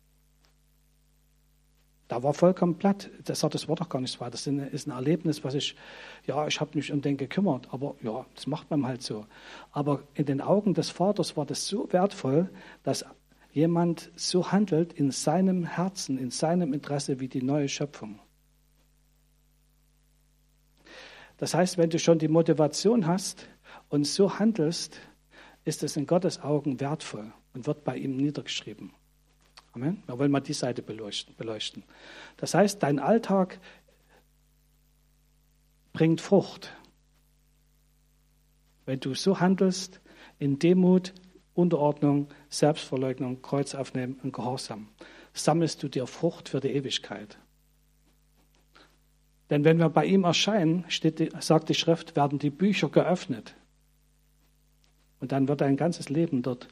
Da war vollkommen platt. Das sagt das Wort doch gar nicht weiter. Das ist ein Erlebnis, was ich, ja, ich habe mich um den gekümmert, aber ja, das macht man halt so. Aber in den Augen des Vaters war das so wertvoll, dass jemand so handelt in seinem Herzen, in seinem Interesse wie die neue Schöpfung. Das heißt, wenn du schon die Motivation hast und so handelst, ist es in Gottes Augen wertvoll und wird bei ihm niedergeschrieben. Amen. Wir wollen mal die Seite beleuchten. Das heißt, dein Alltag bringt Frucht. Wenn du so handelst, in Demut, Unterordnung, Selbstverleugnung, Kreuz aufnehmen und Gehorsam, sammelst du dir Frucht für die Ewigkeit. Denn wenn wir bei ihm erscheinen, steht, sagt die Schrift, werden die Bücher geöffnet. Und dann wird dein ganzes Leben dort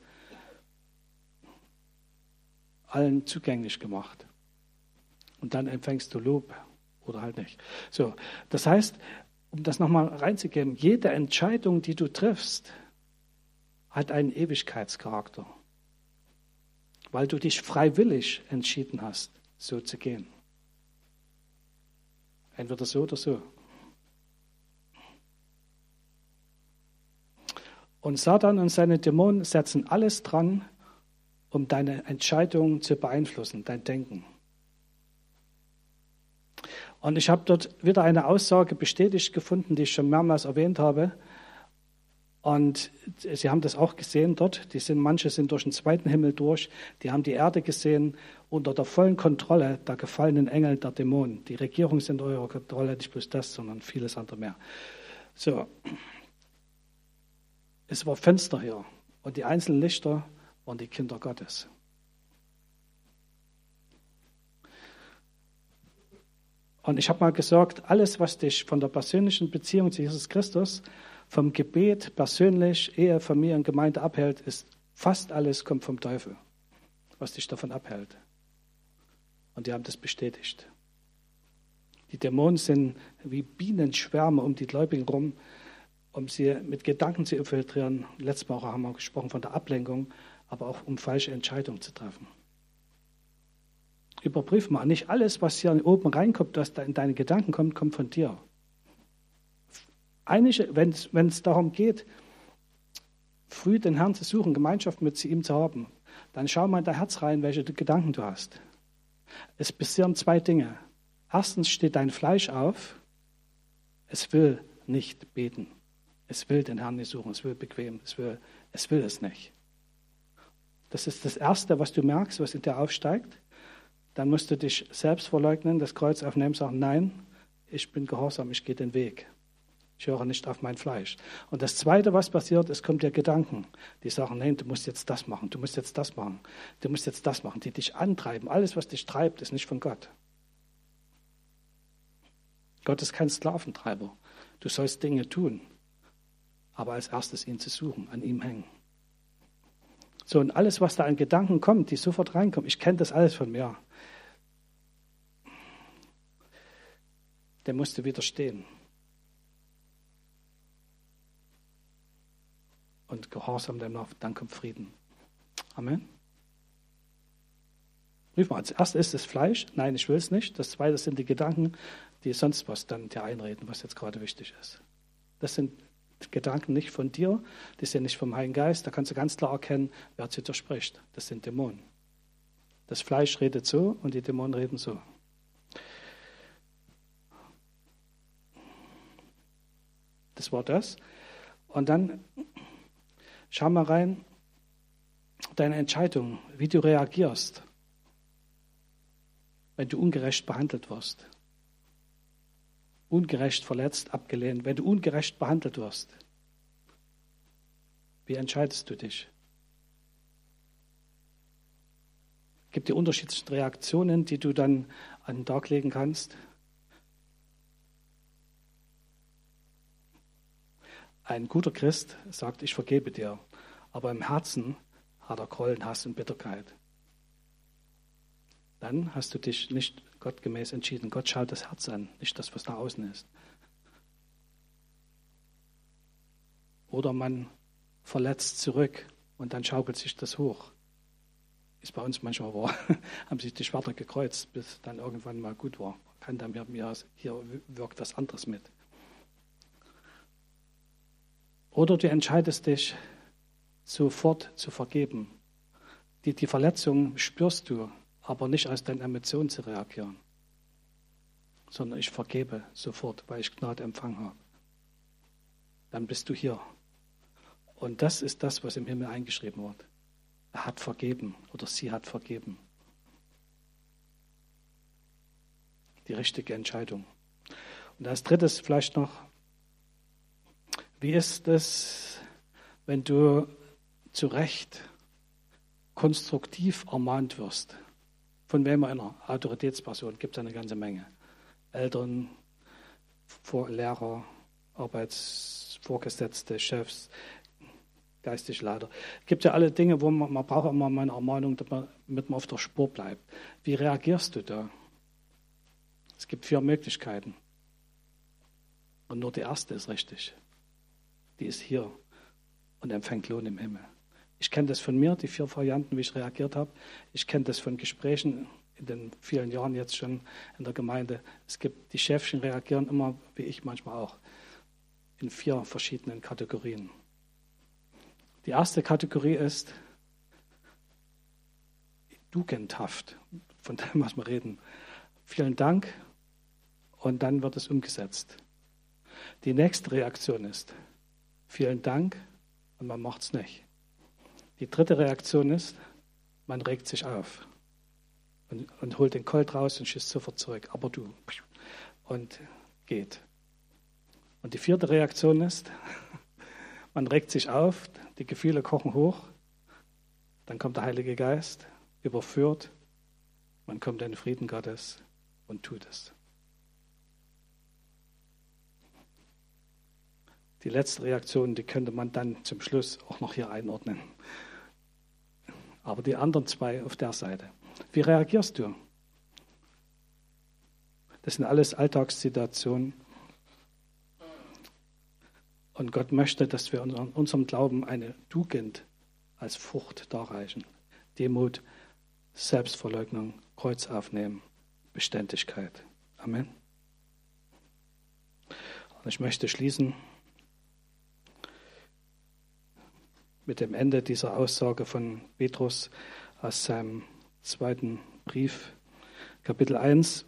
allen zugänglich gemacht. Und dann empfängst du Lob oder halt nicht. So, das heißt, um das nochmal reinzugeben, jede Entscheidung, die du triffst, hat einen Ewigkeitscharakter, weil du dich freiwillig entschieden hast, so zu gehen. Entweder so oder so. Und Satan und seine Dämonen setzen alles dran, um deine Entscheidungen zu beeinflussen, dein Denken. Und ich habe dort wieder eine Aussage bestätigt gefunden, die ich schon mehrmals erwähnt habe. Und Sie haben das auch gesehen dort. Die sind, manche sind durch den zweiten Himmel durch. Die haben die Erde gesehen unter der vollen Kontrolle der gefallenen Engel der Dämonen. Die Regierung sind in eurer Kontrolle, nicht bloß das, sondern vieles andere mehr. So. Es war Fenster hier. Und die einzelnen Lichter waren die Kinder Gottes. Und ich habe mal gesagt, alles, was dich von der persönlichen Beziehung zu Jesus Christus, vom Gebet, persönlich, Ehe, Familie und Gemeinde abhält, ist fast alles kommt vom Teufel, was dich davon abhält. Und die haben das bestätigt. Die Dämonen sind wie Bienenschwärme um die Gläubigen rum, um sie mit Gedanken zu infiltrieren. Letzte Woche haben wir gesprochen von der Ablenkung, aber auch um falsche Entscheidungen zu treffen. Überprüf mal, nicht alles, was hier oben reinkommt, was da in deine Gedanken kommt, kommt von dir. Einige, wenn es darum geht, früh den Herrn zu suchen, Gemeinschaft mit ihm zu haben, dann schau mal in dein Herz rein, welche Gedanken du hast. Es passieren zwei Dinge. Erstens steht dein Fleisch auf, es will nicht beten. Es will den Herrn nicht suchen, es will bequem, es will, es will es nicht. Das ist das Erste, was du merkst, was in dir aufsteigt. Dann musst du dich selbst verleugnen, das Kreuz aufnehmen, sagen, nein, ich bin gehorsam, ich gehe den Weg. Ich höre nicht auf mein Fleisch. Und das Zweite, was passiert, es kommt dir Gedanken, die sagen, nein, du musst jetzt das machen, du musst jetzt das machen, du musst jetzt das machen, die dich antreiben. Alles, was dich treibt, ist nicht von Gott. Gott ist kein Sklaventreiber. Du sollst Dinge tun, aber als erstes ihn zu suchen, an ihm hängen. So, und alles, was da an Gedanken kommt, die sofort reinkommen, ich kenne das alles von mir, der musste widerstehen. Und Gehorsam danach, dann kommt Frieden. Amen. Prüf mal, als erstes ist das Fleisch. Nein, ich will es nicht. Das Zweite sind die Gedanken, die sonst was dann dir einreden, was jetzt gerade wichtig ist. Das sind Gedanken nicht von dir, die sind nicht vom Heiligen Geist. Da kannst du ganz klar erkennen, wer zu dir spricht. Das sind Dämonen. Das Fleisch redet so und die Dämonen reden so. Das war das. Und dann schau mal rein, deine Entscheidung, wie du reagierst, wenn du ungerecht behandelt wirst. Ungerecht verletzt, abgelehnt. Wenn du ungerecht behandelt wirst, wie entscheidest du dich? Es gibt die unterschiedlichen Reaktionen, die du dann an den Tag legen kannst. Ein guter Christ sagt, ich vergebe dir, aber im Herzen hat er Grollen, Hass und Bitterkeit. Dann hast du dich nicht gottgemäß entschieden. Gott schaut das Herz an, nicht das, was nach außen ist. Oder man verletzt zurück und dann schaukelt sich das hoch. Ist bei uns manchmal wahr. Haben sich die Schwerter gekreuzt, bis dann irgendwann mal gut war. Kann dann mir, hier wirkt was anderes mit. Oder du entscheidest dich, sofort zu vergeben. Die, die Verletzung spürst du, aber nicht aus deinen Emotionen zu reagieren, sondern ich vergebe sofort, weil ich Gnade empfangen habe. dann bist du hier. Und das ist das, was im Himmel eingeschrieben wird. Er hat vergeben oder sie hat vergeben. Die richtige Entscheidung. Und als drittes vielleicht noch, wie ist es, wenn du zu Recht konstruktiv ermahnt wirst? Von wem einer Autoritätsperson gibt es eine ganze Menge. Eltern, Lehrer, Arbeitsvorgesetzte, Chefs, geistig Leiter. Es gibt ja alle Dinge, wo man, man braucht immer mal eine Ermahnung, damit man, damit man auf der Spur bleibt. Wie reagierst du da? Es gibt vier Möglichkeiten. Und nur die erste ist richtig. Die ist hier und empfängt Lohn im Himmel. Ich kenne das von mir, die vier Varianten, wie ich reagiert habe. Ich kenne das von Gesprächen in den vielen Jahren jetzt schon in der Gemeinde. Es gibt, die Chefchen reagieren immer, wie ich manchmal auch, in vier verschiedenen Kategorien. Die erste Kategorie ist tugendhaft, von dem, was wir reden. Vielen Dank und dann wird es umgesetzt. Die nächste Reaktion ist vielen Dank und man macht es nicht. Die dritte Reaktion ist, man regt sich auf und, und holt den Colt raus und schießt sofort zurück. Aber du. Und geht. Und die vierte Reaktion ist, man regt sich auf, die Gefühle kochen hoch, dann kommt der Heilige Geist, überführt, man kommt in den Frieden Gottes und tut es. Die letzte Reaktion, die könnte man dann zum Schluss auch noch hier einordnen. Aber die anderen zwei auf der Seite. Wie reagierst du? Das sind alles Alltagssituationen. Und Gott möchte, dass wir in unserem Glauben eine Tugend als Frucht darreichen. Demut, Selbstverleugnung, Kreuz aufnehmen, Beständigkeit. Amen. Und ich möchte schließen mit dem Ende dieser Aussage von Petrus aus seinem zweiten Brief, Kapitel eins,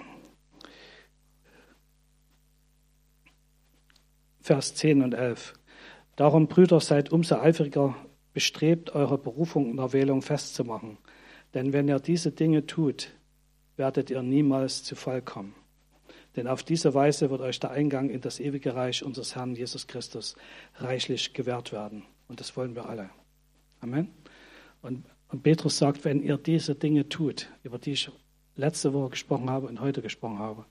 Vers zehn und elf. Darum, Brüder, seid umso eifriger bestrebt, eure Berufung und Erwählung festzumachen. Denn wenn ihr diese Dinge tut, werdet ihr niemals zu Fall kommen. Denn auf diese Weise wird euch der Eingang in das ewige Reich unseres Herrn Jesus Christus reichlich gewährt werden. Und das wollen wir alle. Amen. Und, und Petrus sagt, wenn ihr diese Dinge tut, über die ich letzte Woche gesprochen habe und heute gesprochen habe,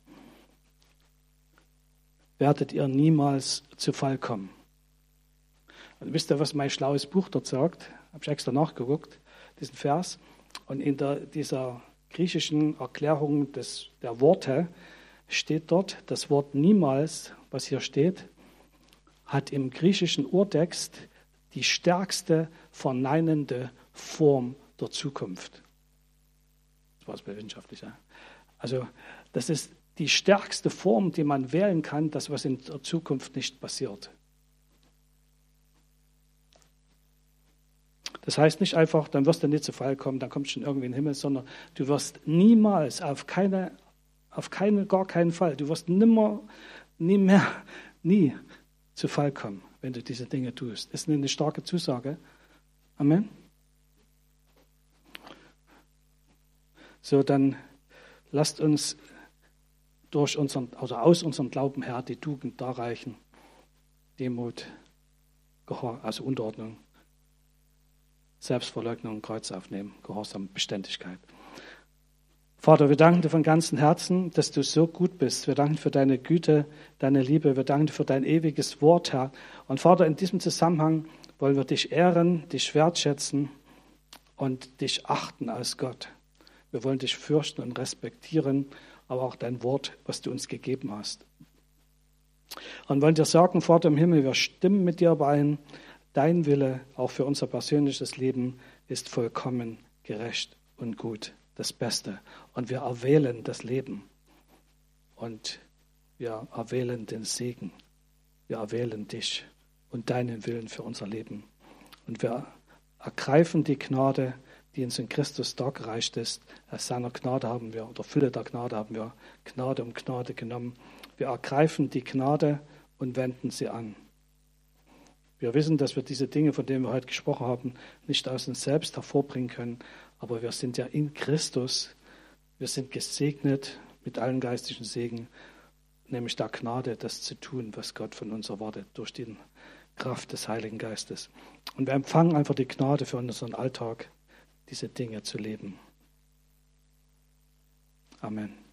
werdet ihr niemals zu Fall kommen. Und wisst ihr, was mein schlaues Buch dort sagt? Habe ich extra nachgeguckt, diesen Vers. Und in der, dieser griechischen Erklärung des, der Worte steht dort, das Wort niemals, was hier steht, hat im griechischen Urtext die stärkste verneinende Form der Zukunft. Das war es wissenschaftlich. Ja. Also das ist die stärkste Form, die man wählen kann, das, was in der Zukunft nicht passiert. Das heißt nicht einfach, dann wirst du nicht zu Fall kommen, dann kommst du schon irgendwie in den Himmel, sondern du wirst niemals, auf keine, auf keine, gar keinen Fall, du wirst nimmer, nie mehr, nie zu Fall kommen, wenn du diese Dinge tust. Das ist eine starke Zusage. Amen. So, dann lasst uns durch unseren, oder aus unserem Glauben her die Tugend darreichen. Demut, Gehor, also Unterordnung, Selbstverleugnung, Kreuz aufnehmen, Gehorsam, Beständigkeit. Vater, wir danken dir von ganzem Herzen, dass du so gut bist. Wir danken für deine Güte, deine Liebe. Wir danken dir für dein ewiges Wort, Herr. Und Vater, in diesem Zusammenhang wollen wir dich ehren, dich wertschätzen und dich achten als Gott. Wir wollen dich fürchten und respektieren, aber auch dein Wort, was du uns gegeben hast. Und wollen dir sagen, Vater im Himmel, wir stimmen mit dir überein. Dein Wille, auch für unser persönliches Leben, ist vollkommen gerecht und gut, das Beste. Und wir erwählen das Leben. Und wir erwählen den Segen. Wir erwählen dich und deinen Willen für unser Leben. Und wir ergreifen die Gnade, die uns in Christus dargereicht ist. Aus seiner Gnade haben wir, oder Fülle der Gnade haben wir Gnade um Gnade genommen. Wir ergreifen die Gnade und wenden sie an. Wir wissen, dass wir diese Dinge, von denen wir heute gesprochen haben, nicht aus uns selbst hervorbringen können, aber wir sind ja in Christus. Wir sind gesegnet mit allen geistlichen Segen, nämlich der Gnade, das zu tun, was Gott von uns erwartet, durch die Kraft des Heiligen Geistes. Und wir empfangen einfach die Gnade für unseren Alltag, diese Dinge zu leben. Amen.